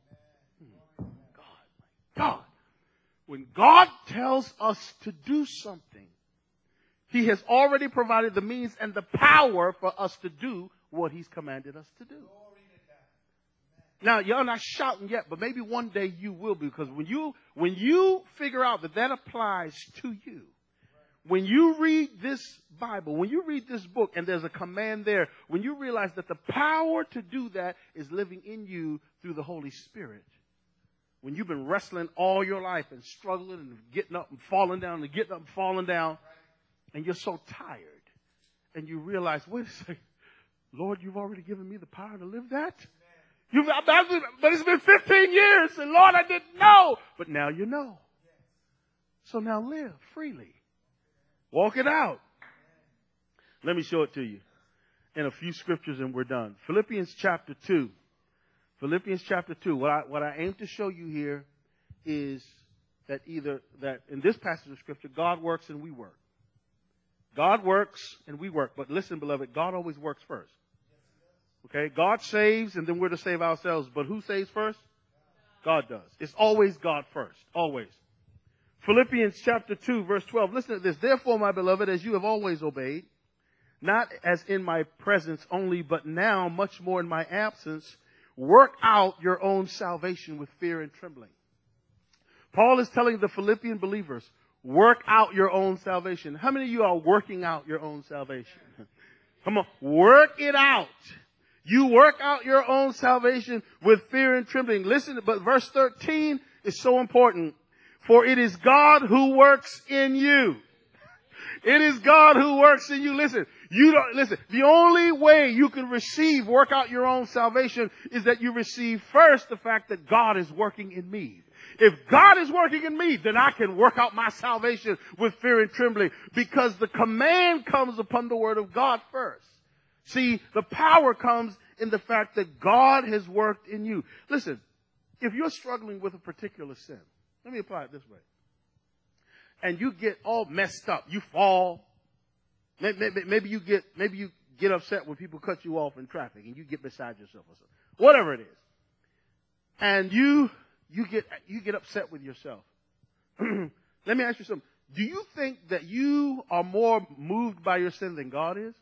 Speaker 1: God. When God tells us to do something, He has already provided the means and the power for us to do what He's commanded us to do. Now, y'all not shouting yet, but maybe one day you will be, because when you figure out that applies to you, when you read this Bible, when you read this book and there's a command there, when you realize that the power to do that is living in you through the Holy Spirit, when you've been wrestling all your life and struggling and getting up and falling down and getting up and falling down, and you're so tired, and you realize, wait a second, Lord, you've already given me the power to live that? But it's been 15 years, and Lord, I didn't know. But now you know. So now live freely. Walk it out. Let me show it to you in a few scriptures and we're done. Philippians chapter 2. Philippians chapter 2. What I aim to show you here is that in this passage of scripture, God works and we work. God works and we work. But listen, beloved, God always works first. Okay? God saves and then we're to save ourselves. But who saves first? God does. It's always God first. Always. Philippians chapter 2, verse 12. Listen to this. Therefore, my beloved, as you have always obeyed, not as in my presence only, but now much more in my absence, work out your own salvation with fear and trembling. Paul is telling the Philippian believers, work out your own salvation. How many of you are working out your own salvation? Come on, work it out. You work out your own salvation with fear and trembling. Listen, but verse 13 is so important. For it is God who works in you. It is God who works in you. Listen, the only way you can work out your own salvation is that you receive first the fact that God is working in me. If God is working in me, then I can work out my salvation with fear and trembling, because the command comes upon the word of God first. See, the power comes in the fact that God has worked in you. Listen, if you're struggling with a particular sin, let me apply it this way. And you get all messed up. You fall. Maybe you get upset when people cut you off in traffic and you get beside yourself or something. Whatever it is. And you get upset with yourself. Let me ask you something. Do you think that you are more moved by your sin than God is?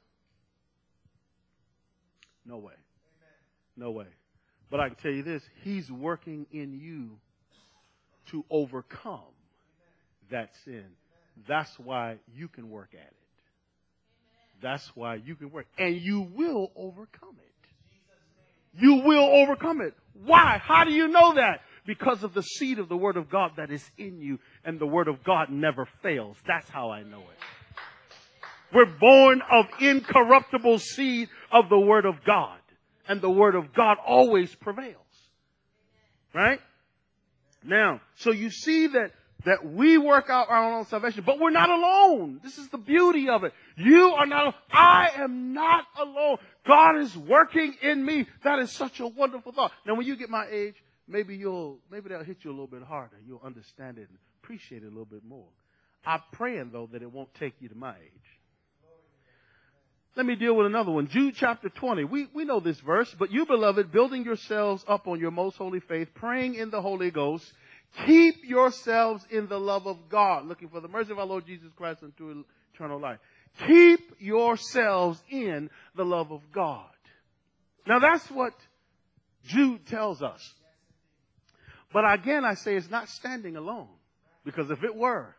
Speaker 1: No way. No way. But I can tell you this. He's working in you to overcome that sin. That's why you can work at it. That's why you can work. And you will overcome it. You will overcome it. Why? How do you know that? Because of the seed of the Word of God that is in you, and the Word of God never fails. That's how I know it. We're born of incorruptible seed of the Word of God. And the Word of God always prevails. Right? Now, so you see that we work out our own salvation, but we're not alone. This is the beauty of it. You are not alone. I am not alone. God is working in me. That is such a wonderful thought. Now, when you get my age, maybe that'll hit you a little bit harder. You'll understand it and appreciate it a little bit more. I'm praying, though, that it won't take you to my age. Let me deal with another one. Jude chapter 20. We know this verse. But you, beloved, building yourselves up on your most holy faith, praying in the Holy Ghost, keep yourselves in the love of God, looking for the mercy of our Lord Jesus Christ unto eternal life. Keep yourselves in the love of God. Now that's what Jude tells us. But again, I say it's not standing alone. Because if it were,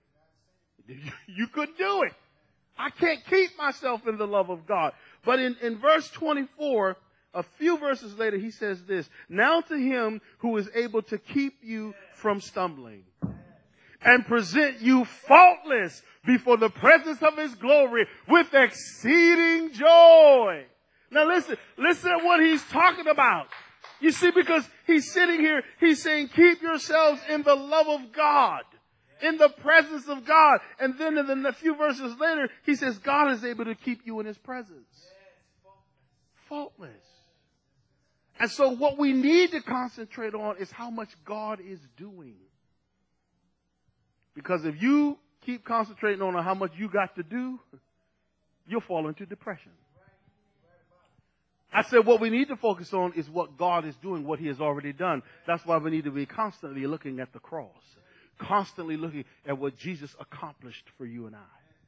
Speaker 1: you couldn't do it. I can't keep myself in the love of God. But in verse 24, a few verses later, he says this. Now to him who is able to keep you from stumbling and present you faultless before the presence of his glory with exceeding joy. Now listen to what he's talking about. You see, because he's sitting here, he's saying, keep yourselves in the love of God, in the presence of God. And then in a few verses later, he says, God is able to keep you in his presence. Faultless. And so what we need to concentrate on is how much God is doing. Because if you keep concentrating on how much you got to do, you'll fall into depression. I said what we need to focus on is what God is doing, what he has already done. That's why we need to be constantly looking at the cross. Constantly looking at what Jesus accomplished for you and I.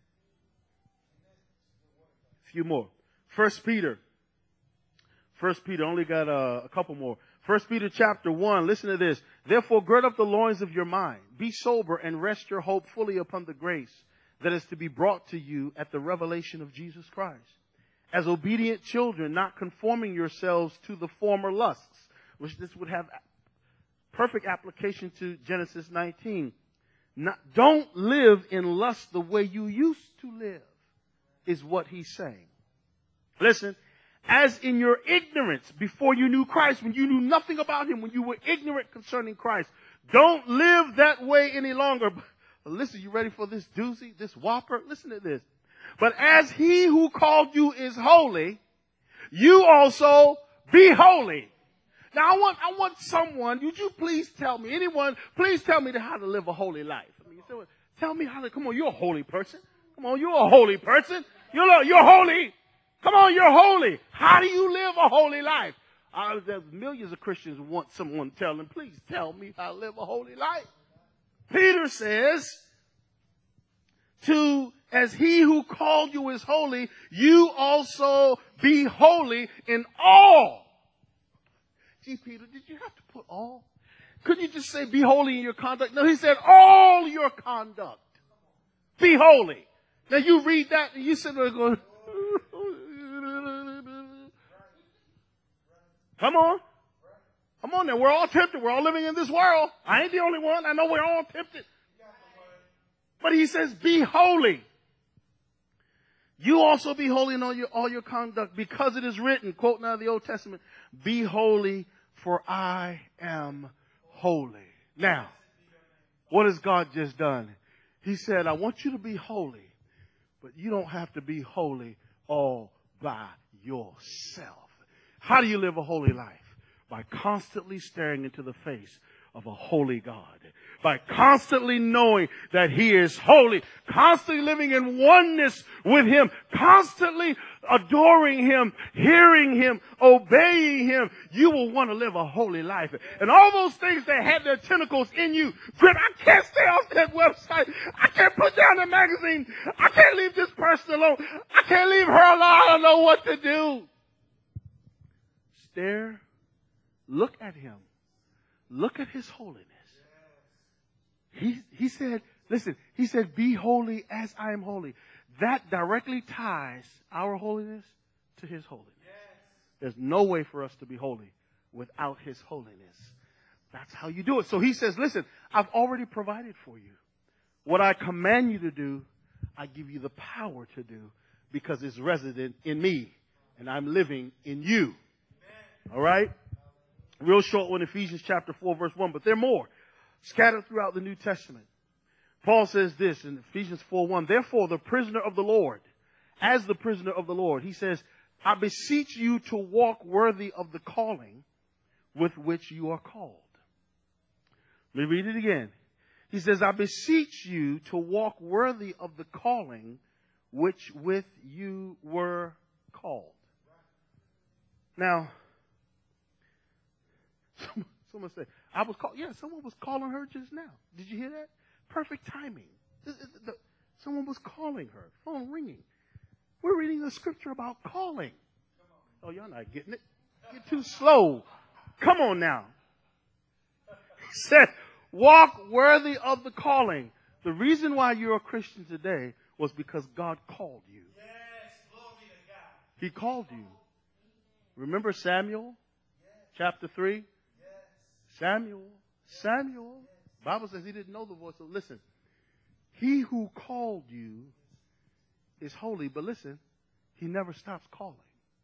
Speaker 1: A few more. First Peter, only got a couple more. 1 Peter chapter 1, listen to this. Therefore, gird up the loins of your mind. Be sober and rest your hope fully upon the grace that is to be brought to you at the revelation of Jesus Christ. As obedient children, not conforming yourselves to the former lusts, which this would have perfect application to Genesis 19. Don't live in lust the way you used to live, is what he's saying. Listen. As in your ignorance before you knew Christ, when you knew nothing about him, when you were ignorant concerning Christ, don't live that way any longer. But listen, you ready for this doozy, this whopper? Listen to this. But as he who called you is holy, you also be holy. Now I want someone, would you please tell me, anyone, please tell me how to live a holy life. I mean, tell me how to, come on, you're a holy person. Come on, you're a holy person. You're holy. Come on, you're holy. How do you live a holy life? There's millions of Christians who want someone to tell them, please tell me how to live a holy life. Peter says, as he who called you is holy, you also be holy in all. Gee, Peter, did you have to put all? Couldn't you just say be holy in your conduct? No, he said all your conduct. Be holy. Now you read that and you sit there going, come on. Come on now. We're all tempted. We're all living in this world. I ain't the only one. I know we're all tempted. But he says, be holy. You also be holy in all your conduct, because it is written, quote now the Old Testament, be holy for I am holy. Now, what has God just done? He said, I want you to be holy, but you don't have to be holy all by yourself. How do you live a holy life? By constantly staring into the face of a holy God. By constantly knowing that he is holy. Constantly living in oneness with him. Constantly adoring him, hearing him, obeying him. You will want to live a holy life. And all those things that had their tentacles in you. Grip, I can't stay off that website. I can't put down the magazine. I can't leave this person alone. I can't leave her alone. I don't know what to do. Stare. Look at him. Look at his holiness. He said, listen, he said, be holy as I am holy. That directly ties our holiness to his holiness. There's no way for us to be holy without his holiness. That's how you do it. So he says, listen, I've already provided for you. What I command you to do, I give you the power to do, because it's resident in me and I'm living in you. All right? Real short one, Ephesians chapter 4, verse 1, but there are more scattered throughout the New Testament. Paul says this in Ephesians 4:1, therefore the prisoner of the Lord, as the prisoner of the Lord, he says, I beseech you to walk worthy of the calling with which you are called. Let me read it again. He says, I beseech you to walk worthy of the calling which with you were called. Now, someone said, I was called. Yeah, someone was calling her just now. Did you hear that? Perfect timing. Someone was calling her. Phone ringing. We're reading a scripture about calling. Oh, y'all not getting it. You're too slow. Come on now. He said, walk worthy of the calling. The reason why you're a Christian today was because God called you.
Speaker 2: Yes, glory to God.
Speaker 1: He called you. Remember Samuel? Chapter 3? Samuel. Bible says he didn't know the voice. So listen, he who called you is holy, but listen, he never stops calling.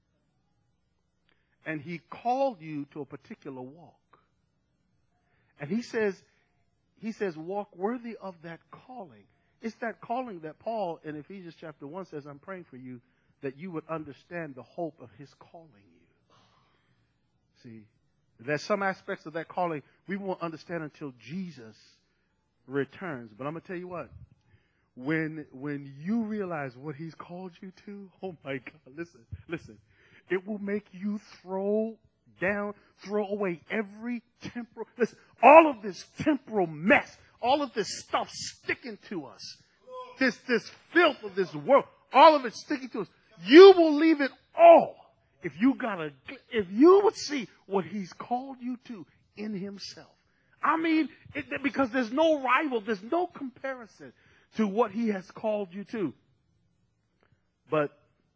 Speaker 1: And he called you to a particular walk. And he says, walk worthy of that calling. It's that calling that Paul in Ephesians chapter 1 says, I'm praying for you that you would understand the hope of his calling you. See, there's some aspects of that calling we won't understand until Jesus returns. But I'm going to tell you what. When you realize what he's called you to, oh my God, listen. It will make you throw away every temporal, listen, all of this temporal mess, all of this stuff sticking to us, this filth of this world, all of it sticking to us. You will leave it all if you would see what he's called you to in himself. I mean, because there's no rival, there's no comparison to what he has called you to. But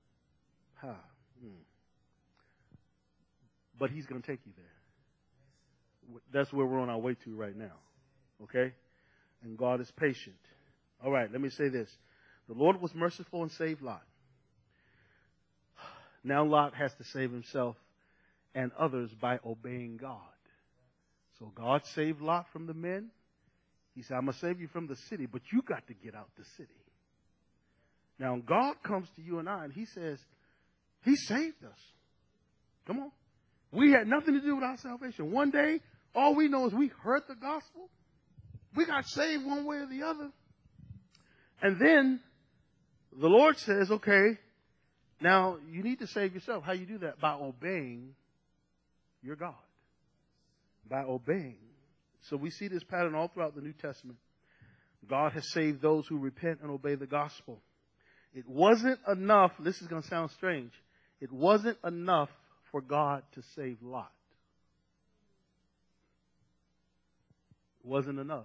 Speaker 1: he's going to take you there. That's where we're on our way to right now. Okay? And God is patient. All right, let me say this. The Lord was merciful and saved Lot. Now Lot has to save himself and others by obeying God. So God saved Lot from the men. He said, I'm going to save you from the city, but you got to get out the city. Now, God comes to you and I, and he says, he saved us. Come on. We had nothing to do with our salvation. One day, all we know is we heard the gospel. We got saved one way or the other. And then the Lord says, okay, now you need to save yourself. How you do that? By obeying your God. By obeying. So we see this pattern all throughout the New Testament. God has saved those who repent and obey the gospel. It wasn't enough, this is going to sound strange, it wasn't enough for God to save Lot. It wasn't enough.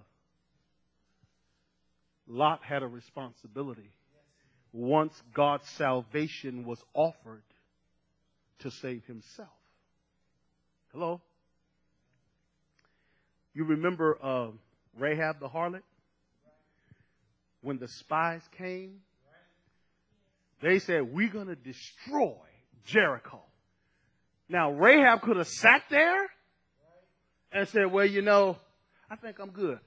Speaker 1: Lot had a responsibility once God's salvation was offered to save himself. Hello? You remember Rahab the harlot? When the spies came, they said, we're going to destroy Jericho. Now, Rahab could have sat there and said, well, you know, I think I'm good.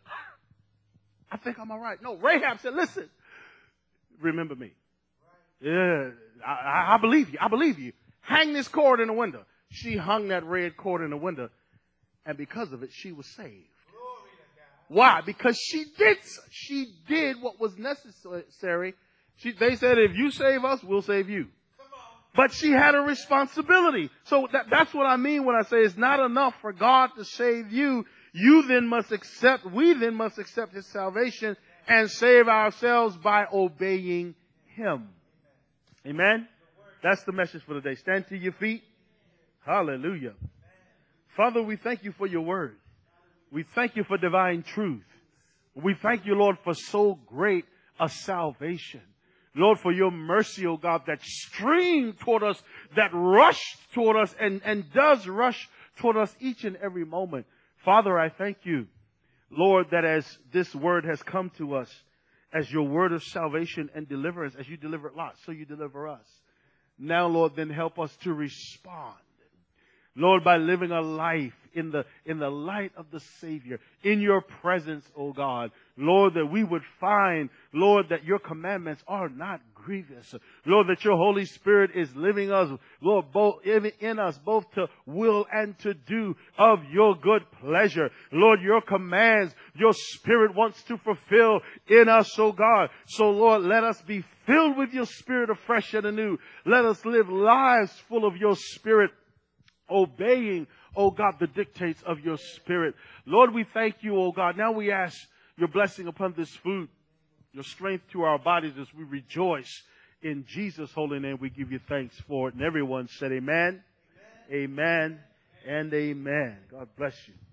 Speaker 1: I think I'm all right. No, Rahab said, listen, remember me. Yeah, I believe you. I believe you. Hang this cord in the window. She hung that red cord in the window. And because of it, she was saved. Why? Because she did what was necessary. They said, if you save us, we'll save you. But she had a responsibility. So that's what I mean when I say it's not enough for God to save you. We then must accept his salvation and save ourselves by obeying him. Amen? That's the message for today. Stand to your feet. Hallelujah. Father, we thank you for your word. We thank you for divine truth. We thank you, Lord, for so great a salvation. Lord, for your mercy, oh God, that streamed toward us, that rushed toward us and does rush toward us each and every moment. Father, I thank you, Lord, that as this word has come to us, as your word of salvation and deliverance, as you delivered Lot, so you deliver us. Now, Lord, then help us to respond. Lord, by living a life in the light of the Savior, in your presence, oh God. Lord, that we would find, Lord, that your commandments are not grievous. Lord, that your Holy Spirit is living us, Lord, both in us, both to will and to do of your good pleasure. Lord, your commands, your Spirit wants to fulfill in us, oh God. So, Lord, let us be filled with your Spirit afresh and anew. Let us live lives full of your Spirit, obeying, oh God, the dictates of your Spirit. Lord, we thank you, oh God. Now we ask your blessing upon this food, your strength to our bodies as we rejoice. In Jesus' holy name, we give you thanks for it. And everyone said amen, amen, and amen. God bless you.